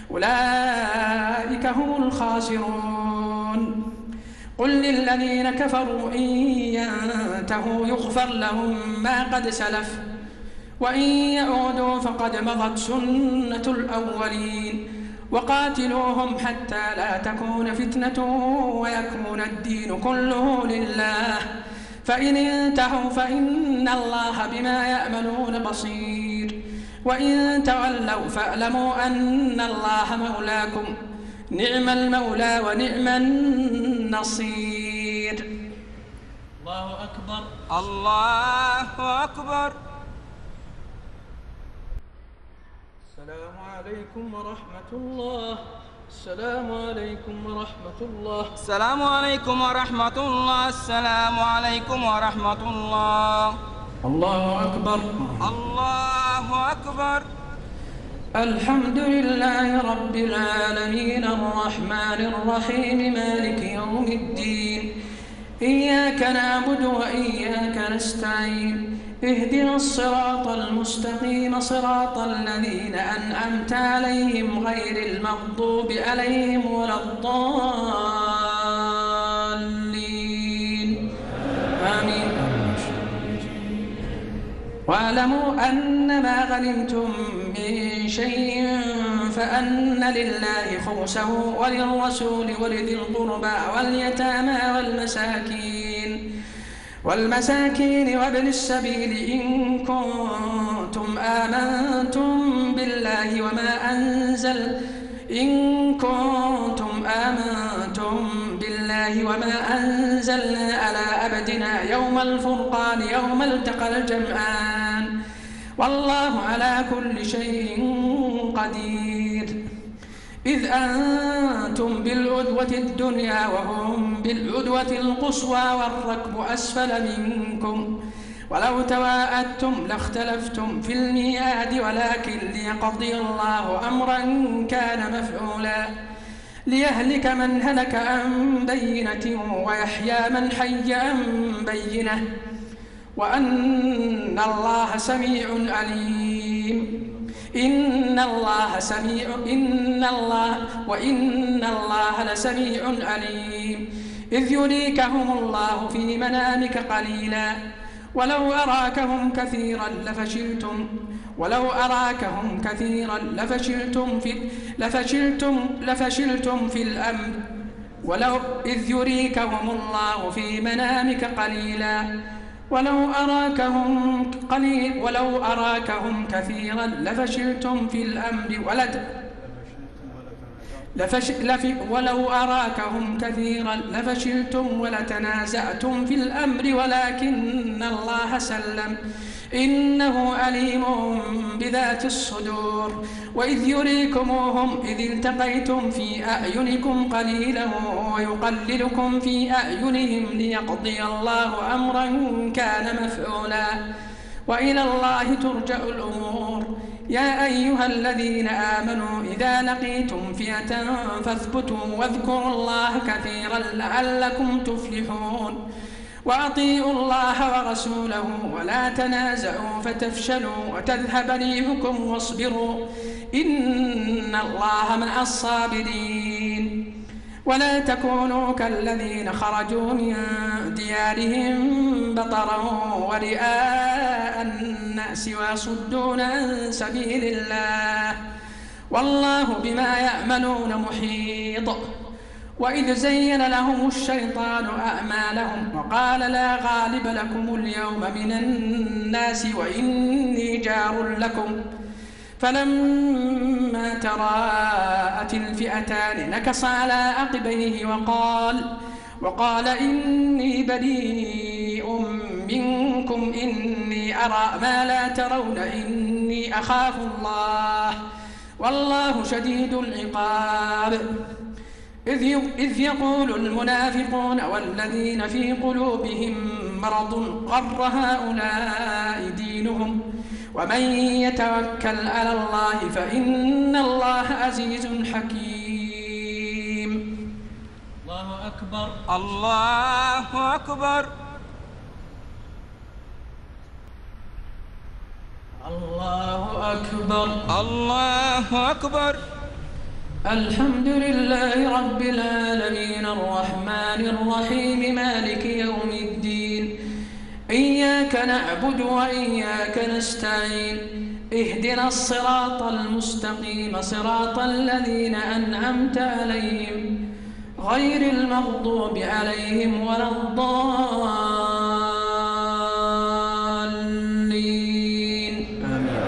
أولئك هم الخاسرون. قل للذين كفروا إن ينتهوا يغفر لهم ما قد سلف وإن يعودوا فقد مضت سنة الأولين وقاتلوهم حتى لا تكون فتنة ويكون الدين كله لله، فإن انتهوا فإن الله بما يعملون بصير، وإن تولوا فاعلموا أن الله مولاكم، نعم المولى ونعم النصير. الله أكبر. الله أكبر. السلام عليكم ورحمة الله. السلام عليكم ورحمة الله. السلام عليكم ورحمة الله. السلام عليكم ورحمة الله. الله أكبر. الله أكبر. الحمد لله رب العالمين الرحمن الرحيم مالك يوم الدين، إياك نعبد وإياك نستعين، اهدنا الصراط المستقيم صراط الذين أنعمت عليهم غير المغضوب عليهم ولا الضالين، آمين. واعلموا أن ما غنمتم من شيء فأن لله خمسه وللرسول ولذي القربى واليتامى والمساكين والمساكين وابن السبيل إن كنتم آمنتم بالله وما أنزل إن كنتم آمنتم بالله وما أنزلنا على عبدنا يوم الفرقان يوم التقى الجمعان، والله على كل شيء قدير. إذ أنتم بالعدوة الدنيا وهم بالعدوة القصوى والركب أسفل منكم، ولو تواعدتم لاختلفتم في الميعاد، ولكن ليقضي الله أمرا كان مفعولا ليهلك من هلك عن بينة ويحيى من حي عن بينة، وأن الله سميع عليم. إن الله سميع إن الله وإن الله لسميع عليم. إذ يريكهم الله في منامك قليلا ولو أراكهم كثيرا لفشلتم ولو أراكهم كثيرا لفشلتم في لفشلتم لفشلتم في الأمر ولو إذ يريكهم الله في منامك قليلا ولو أراكهم قليل ولو أراكهم كثيرا لفشلتم في الأمر ولد لفش لف ولو أراكهم كثيرا لفشلتم ولتنازعتم في الأمر ولكن الله سلم إنه عليم بذات الصدور. وإذ يريكموهم إذ التقيتم في أعينكم قليلا ويقللكم في أعينهم ليقضي الله أمرا كان مفعولا، وإلى الله ترجع الأمور. يا أيها الذين آمنوا إذا لقيتم فئة فاثبتوا واذكروا الله كثيرا لعلكم تفلحون، وأطيعوا الله ورسوله ولا تنازعوا فتفشلوا وتذهب ريحكم واصبروا إن الله مع الصابرين. ولا تكونوا كالذين خرجوا من ديارهم بطرا ورئاء الناس ويصدون عن سبيل الله، والله بما يعملون محيط. وإذ زين لهم الشيطان أعمالهم وقال لا غالب لكم اليوم من الناس وإني جار لكم، فلما تراءت الفئتان نكص على عقبيه وقال وقال إني بريء منكم إني أرى ما لا ترون إني أخاف الله والله شديد العقاب. إذ يقول المنافقون والذين في قلوبهم مرض غر هؤلاء دينهم ومن يتوكل على الله فإن الله عزيز حكيم. الله أكبر. الله أكبر. الله أكبر. الله أكبر. الحمد لله رب العالمين الرحمن الرحيم مالك يوم الدين، إياك نعبد وإياك نستعين اهدنا الصراط المستقيم صراط الذين أنعمت عليهم غير المغضوب عليهم ولا الضالين آمين.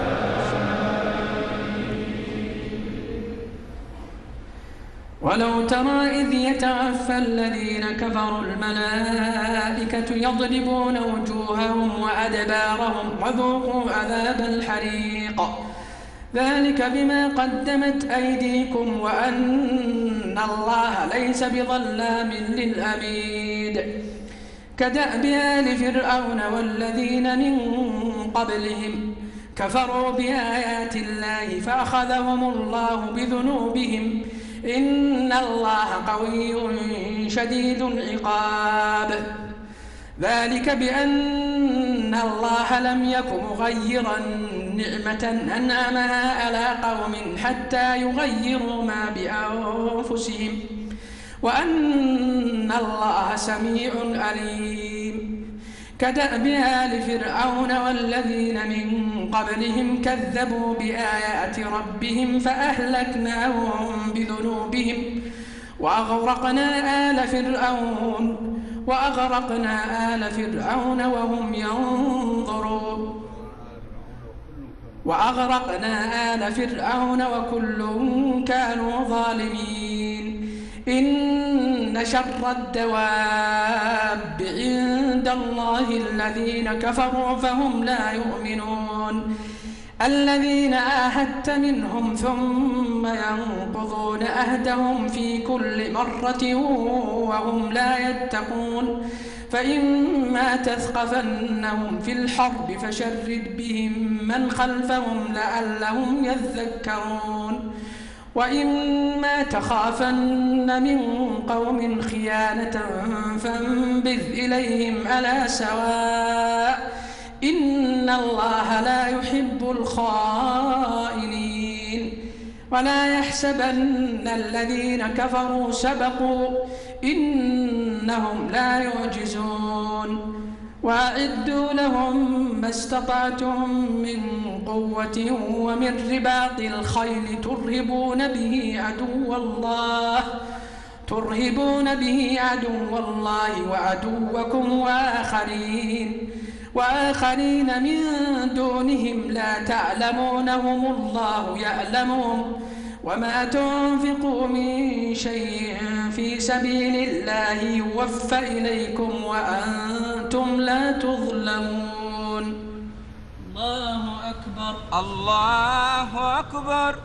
ولو ترى إذ يتوفى الذين كفروا الملائكة يضربون وجوههم وأدبارهم وذوقوا عذاب الحريق ذلك بما قدمت أيديكم وأن الله ليس بظلام للعبيد كدأب آل فرعون والذين من قبلهم كفروا بآيات الله فأخذهم الله بذنوبهم إن الله قوي شديد العقاب ذلك بأن الله لم يك مغيرا نعمة أنعمها على قوم حتى يغيروا ما بأنفسهم وأن الله سميع عليم كدأب آل فرعون والذين من قبلهم كذبوا بآيات ربهم فأهلكناهم بذنوبهم وأغرقنا آل فرعون وأغرقنا آل فرعون وهم ينظرون وأغرقنا آل فرعون وكل كانوا ظالمين إن شر الدواب عند الله الذين كفروا فهم لا يؤمنون الذين عاهدت منهم ثم ينقضون عهدهم في كل مرة وهم لا يتقون فإما تثقفنهم في الحرب فشرد بهم من خلفهم لعلهم يذكرون وإما تخافن من قوم خيانة فانبذ إليهم على سواء إن الله لا يحب الخائنين ولا يحسبن الذين كفروا سبقوا إنهم لا يعجزون وأعدوا لهم ما استطعتم من قوة ومن رباط الخيل ترهبون به عدو الله ترهبون به عدو الله وعدوكم وآخرين وآخرين من دونهم لا تعلمونهم الله يعلمهم وما تنفقوا من شيء في سبيل الله يوفى إليكم وأنتم لا تظلمون الله أكبر الله أكبر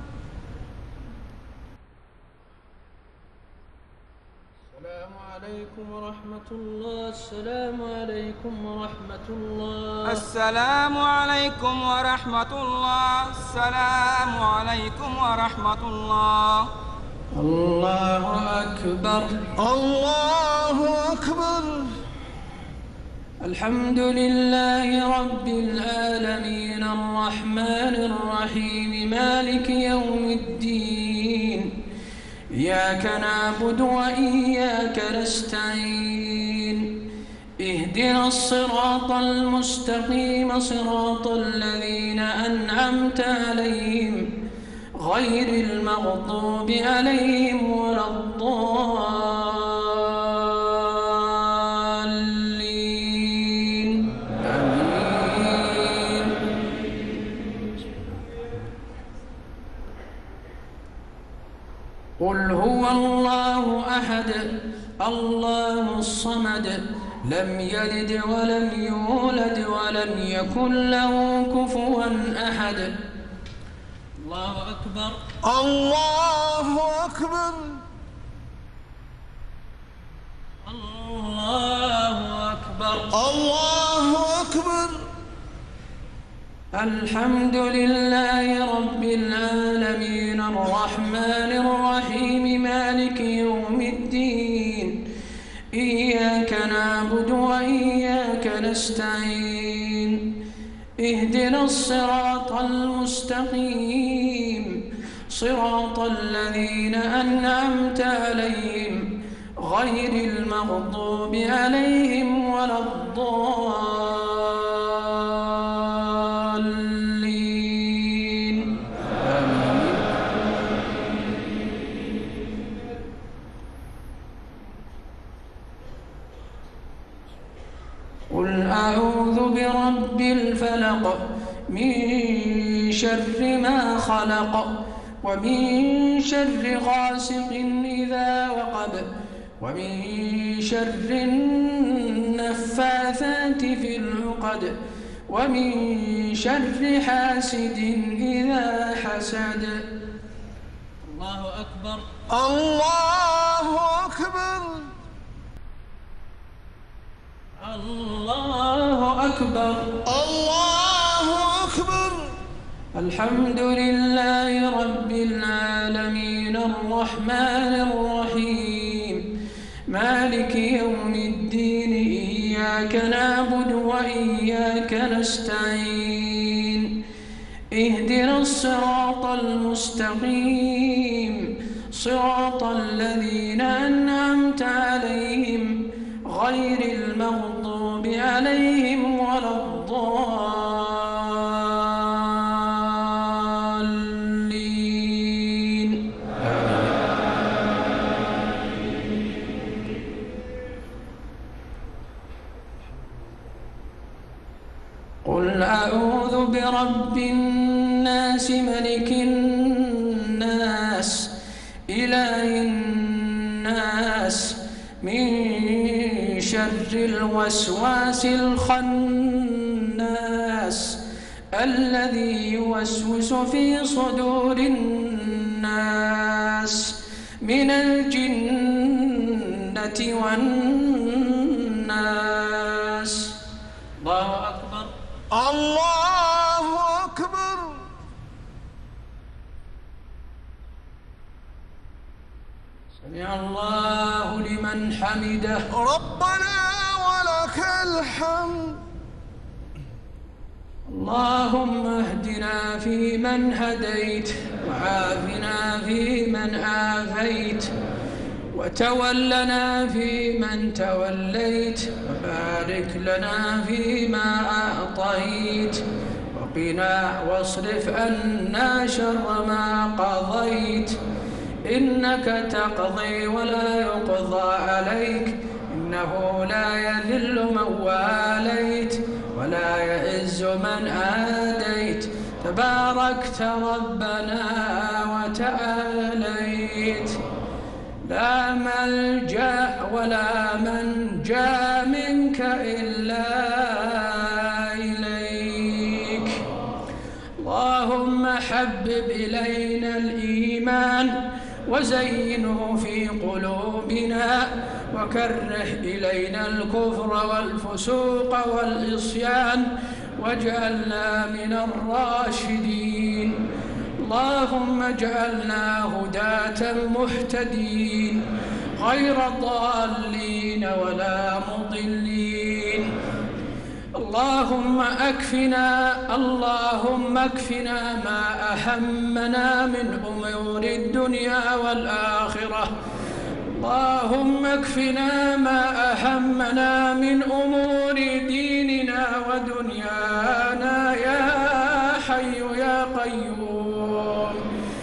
السلام عليكم ورحمة الله السلام عليكم ورحمة الله السلام عليكم ورحمة الله السلام عليكم ورحمة الله الله أكبر الله أكبر. الحمد لله رب العالمين الرحمن الرحيم مالك يوم الدين إياك نعبد وإياك نستعين اهدنا الصراط المستقيم صراط الذين أنعمت عليهم غير المغضوب عليهم ولا الضالين آمين. قل هو الله أحد الله الصمد لم يلد ولم يولد ولم يكن له كفوا أحد الله أكبر الله أكبر. الله أكبر الله أكبر. الحمد لله رب العالمين الرحمن الرحيم مالك يوم الدين إياك نعبد وإياك نستعين اهدنا الصراط المستقيم صراط الذين أنعمت عليهم غير المغضوب عليهم ولا الضالين آمين. قل أعوذ برب الفلق من شر ما خلق ومن شر غاسق إذا وقب ومن شر النفاثات في العقد ومن شر حاسد إذا حسد. الله أكبر. الله أكبر. الله أكبر. الله أكبر. الحمد لله رب العالمين الرحمن الرحيم مالك يوم الدين إياك نعبد وإياك نستعين اهدنا الصراط المستقيم صراط الذين أنعمت عليهم غير المغضوب عليهم ولا الضالين. قل أعوذ برب الناس ملك الناس إله الناس من شر الوسواس الخناس الذي يوسوس في صدور الناس من الجنة والناس. الله أكبر. الله أكبر. سمع الله لمن حمده. ربنا ولك الحمد. اللهم اهدنا فيمن هديت وعافنا فيمن عافيت وتولنا فيمن توليت وبارك لنا فيما أعطيت وقنا واصرف عنا شر ما قضيت إنك تقضي ولا يقضى عليك إنه لا يذل من واليت ولا يعز من عاديت تباركت ربنا وتعاليت لا ملجأ ولا منجا منك إلا إليك. اللهم حبب إلينا الإيمان وزينه في قلوبنا وكره إلينا الكفر والفسوق والعصيان واجعلنا من الراشدين. اللهم اجعلنا هداة مهتدين غير ضالين ولا مضلين. اللهم أكفنا اللهم أكفنا ما أهمنا من أمور الدنيا والآخرة. اللهم اكفنا ما أهمنا من أمور ديننا ودنيانا يا حي يا قيوم.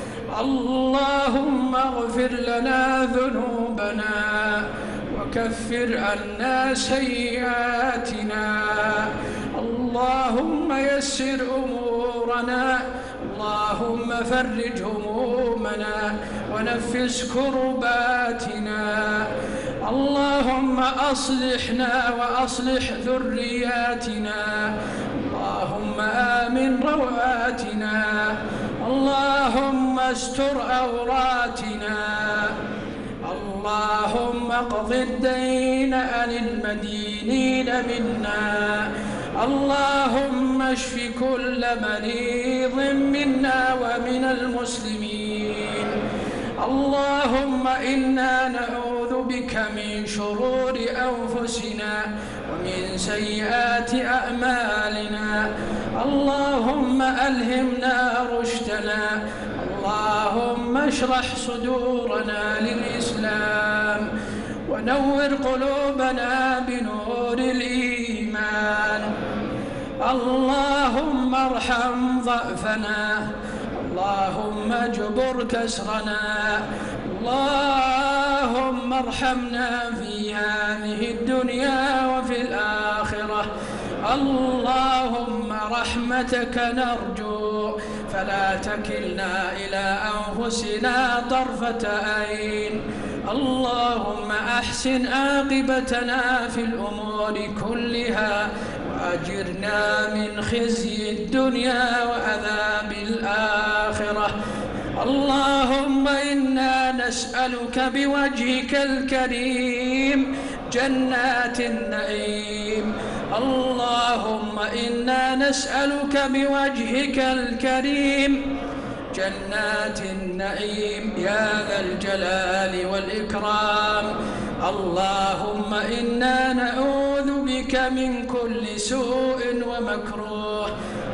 اللهم اغفر لنا ذنوبنا وكفر عنا سيئاتنا. اللهم يسر أمورنا اللهم فرج همومنا ونفس كرباتنا. اللهم أصلحنا وأصلح ذرياتنا. اللهم آمن رواتنا. اللهم استر عوراتنا. اللهم اقض الدين عن المدينين منا. اللهم اشف كل مريض منا ومن المسلمين. اللهم إنا نعوذ بك من شرور أنفسنا ومن سيئات أعمالنا. اللهم ألهمنا رشدنا. اللهم اشرح صدورنا للإسلام ونور قلوبنا بنور الإيمان. اللهم ارحم ضعفنا، اللهم اجبر كسرنا، اللهم ارحمنا في هذه الدنيا وفي الآخرة. اللهم رحمتك نرجو، فلا تكلنا إلى أنفسنا طرفة عين. اللهم أحسن عاقبتنا في الأمور كلها، وأجرنا من خزي الدنيا وعذاب الآخرة. اللهم إنا نسألك بوجهك الكريم جنات النعيم. اللهم إنا نسألك بوجهك الكريم جنات النعيم يا ذا الجلال والإكرام. اللهم إنا نعوذ بك من كل سوء ومكروه.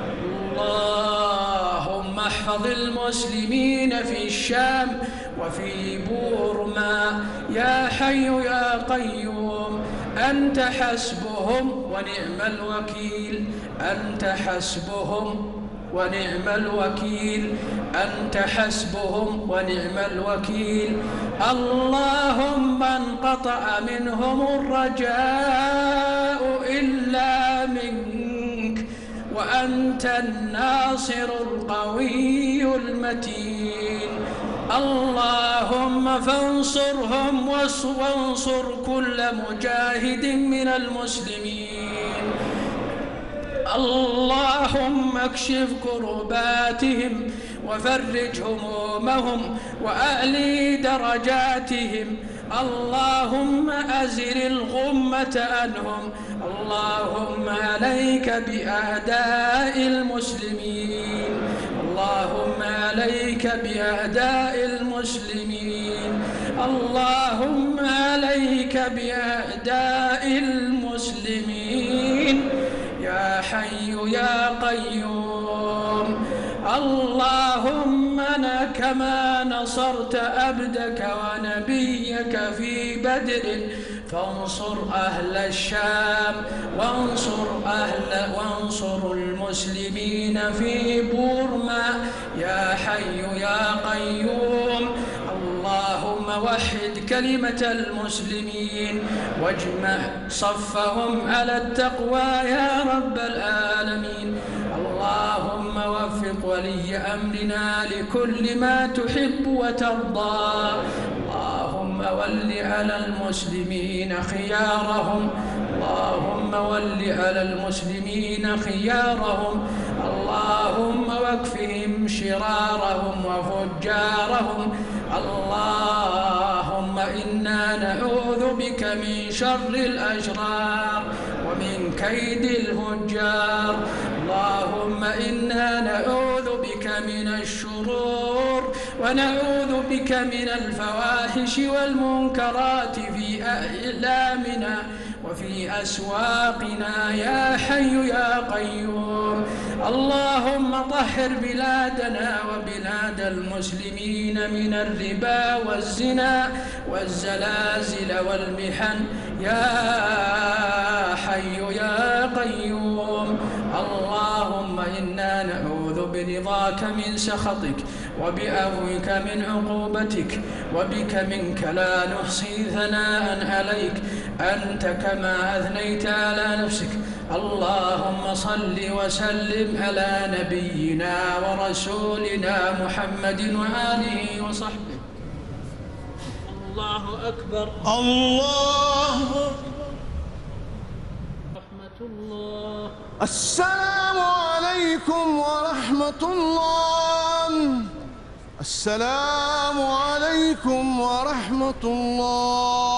اللهم احفظ المسلمين في الشام وفي بورما يا حي يا قيوم. أنت حسبهم ونعم الوكيل، أنت حسبهم ونعم الوكيل، أنت حسبهم ونعم الوكيل. اللهم انقطع منهم الرجاء إلا منك، وأنت الناصر القوي المتين. اللهم فانصرهم وانصر كل مجاهد من المسلمين. اللهم اكشف كرباتهم وفرج همومهم وأعلي درجاتهم. اللهم أزل الغمة عنهم. اللهم عليك بأعداء المسلمين، اللهم عليك بأعداء المسلمين، اللهم عليك بأعداء المسلمين يا حي يا قيوم. اللهم كما نصرت عبدك ونبيك في بدر فانصر أهل الشام، وانصر أهل وانصر المسلمين في بورما يا حي يا قيوم. اللهم وحد كلمة المسلمين واجمع صفهم على التقوى يا رب العالمين. اللهم وفق ولي أمرنا لكل ما تحب وترضى. اللهم ول على المسلمين خيارهم، اللهم ول على المسلمين خيارهم. اللهم واكفهم شرارهم وفجارهم. اللهم إنا نعوذ بك من شر الأشرار ومن كيد الفجار. اللهم إنا نعوذ بك من الشرور ونعوذ بك من الفواحش والمنكرات في أعلامنا وفي أسواقنا يا حي يا قيوم. اللهم طهر بلادنا وبلاد المسلمين من الربا والزنا والزلازل والمحن يا حي يا قيوم. اللهم إنا نعوذ برضاك من سخطك وبعفوك من عقوبتك، وبك منك لا نحصي ثناء عليك أنت كما أثنيت على نفسك. اللهم صل وسلم على نبينا ورسولنا محمد وآله وصحبه. الله أكبر. الله رحمة الله. السلام عليكم ورحمة الله. السلام عليكم ورحمة الله.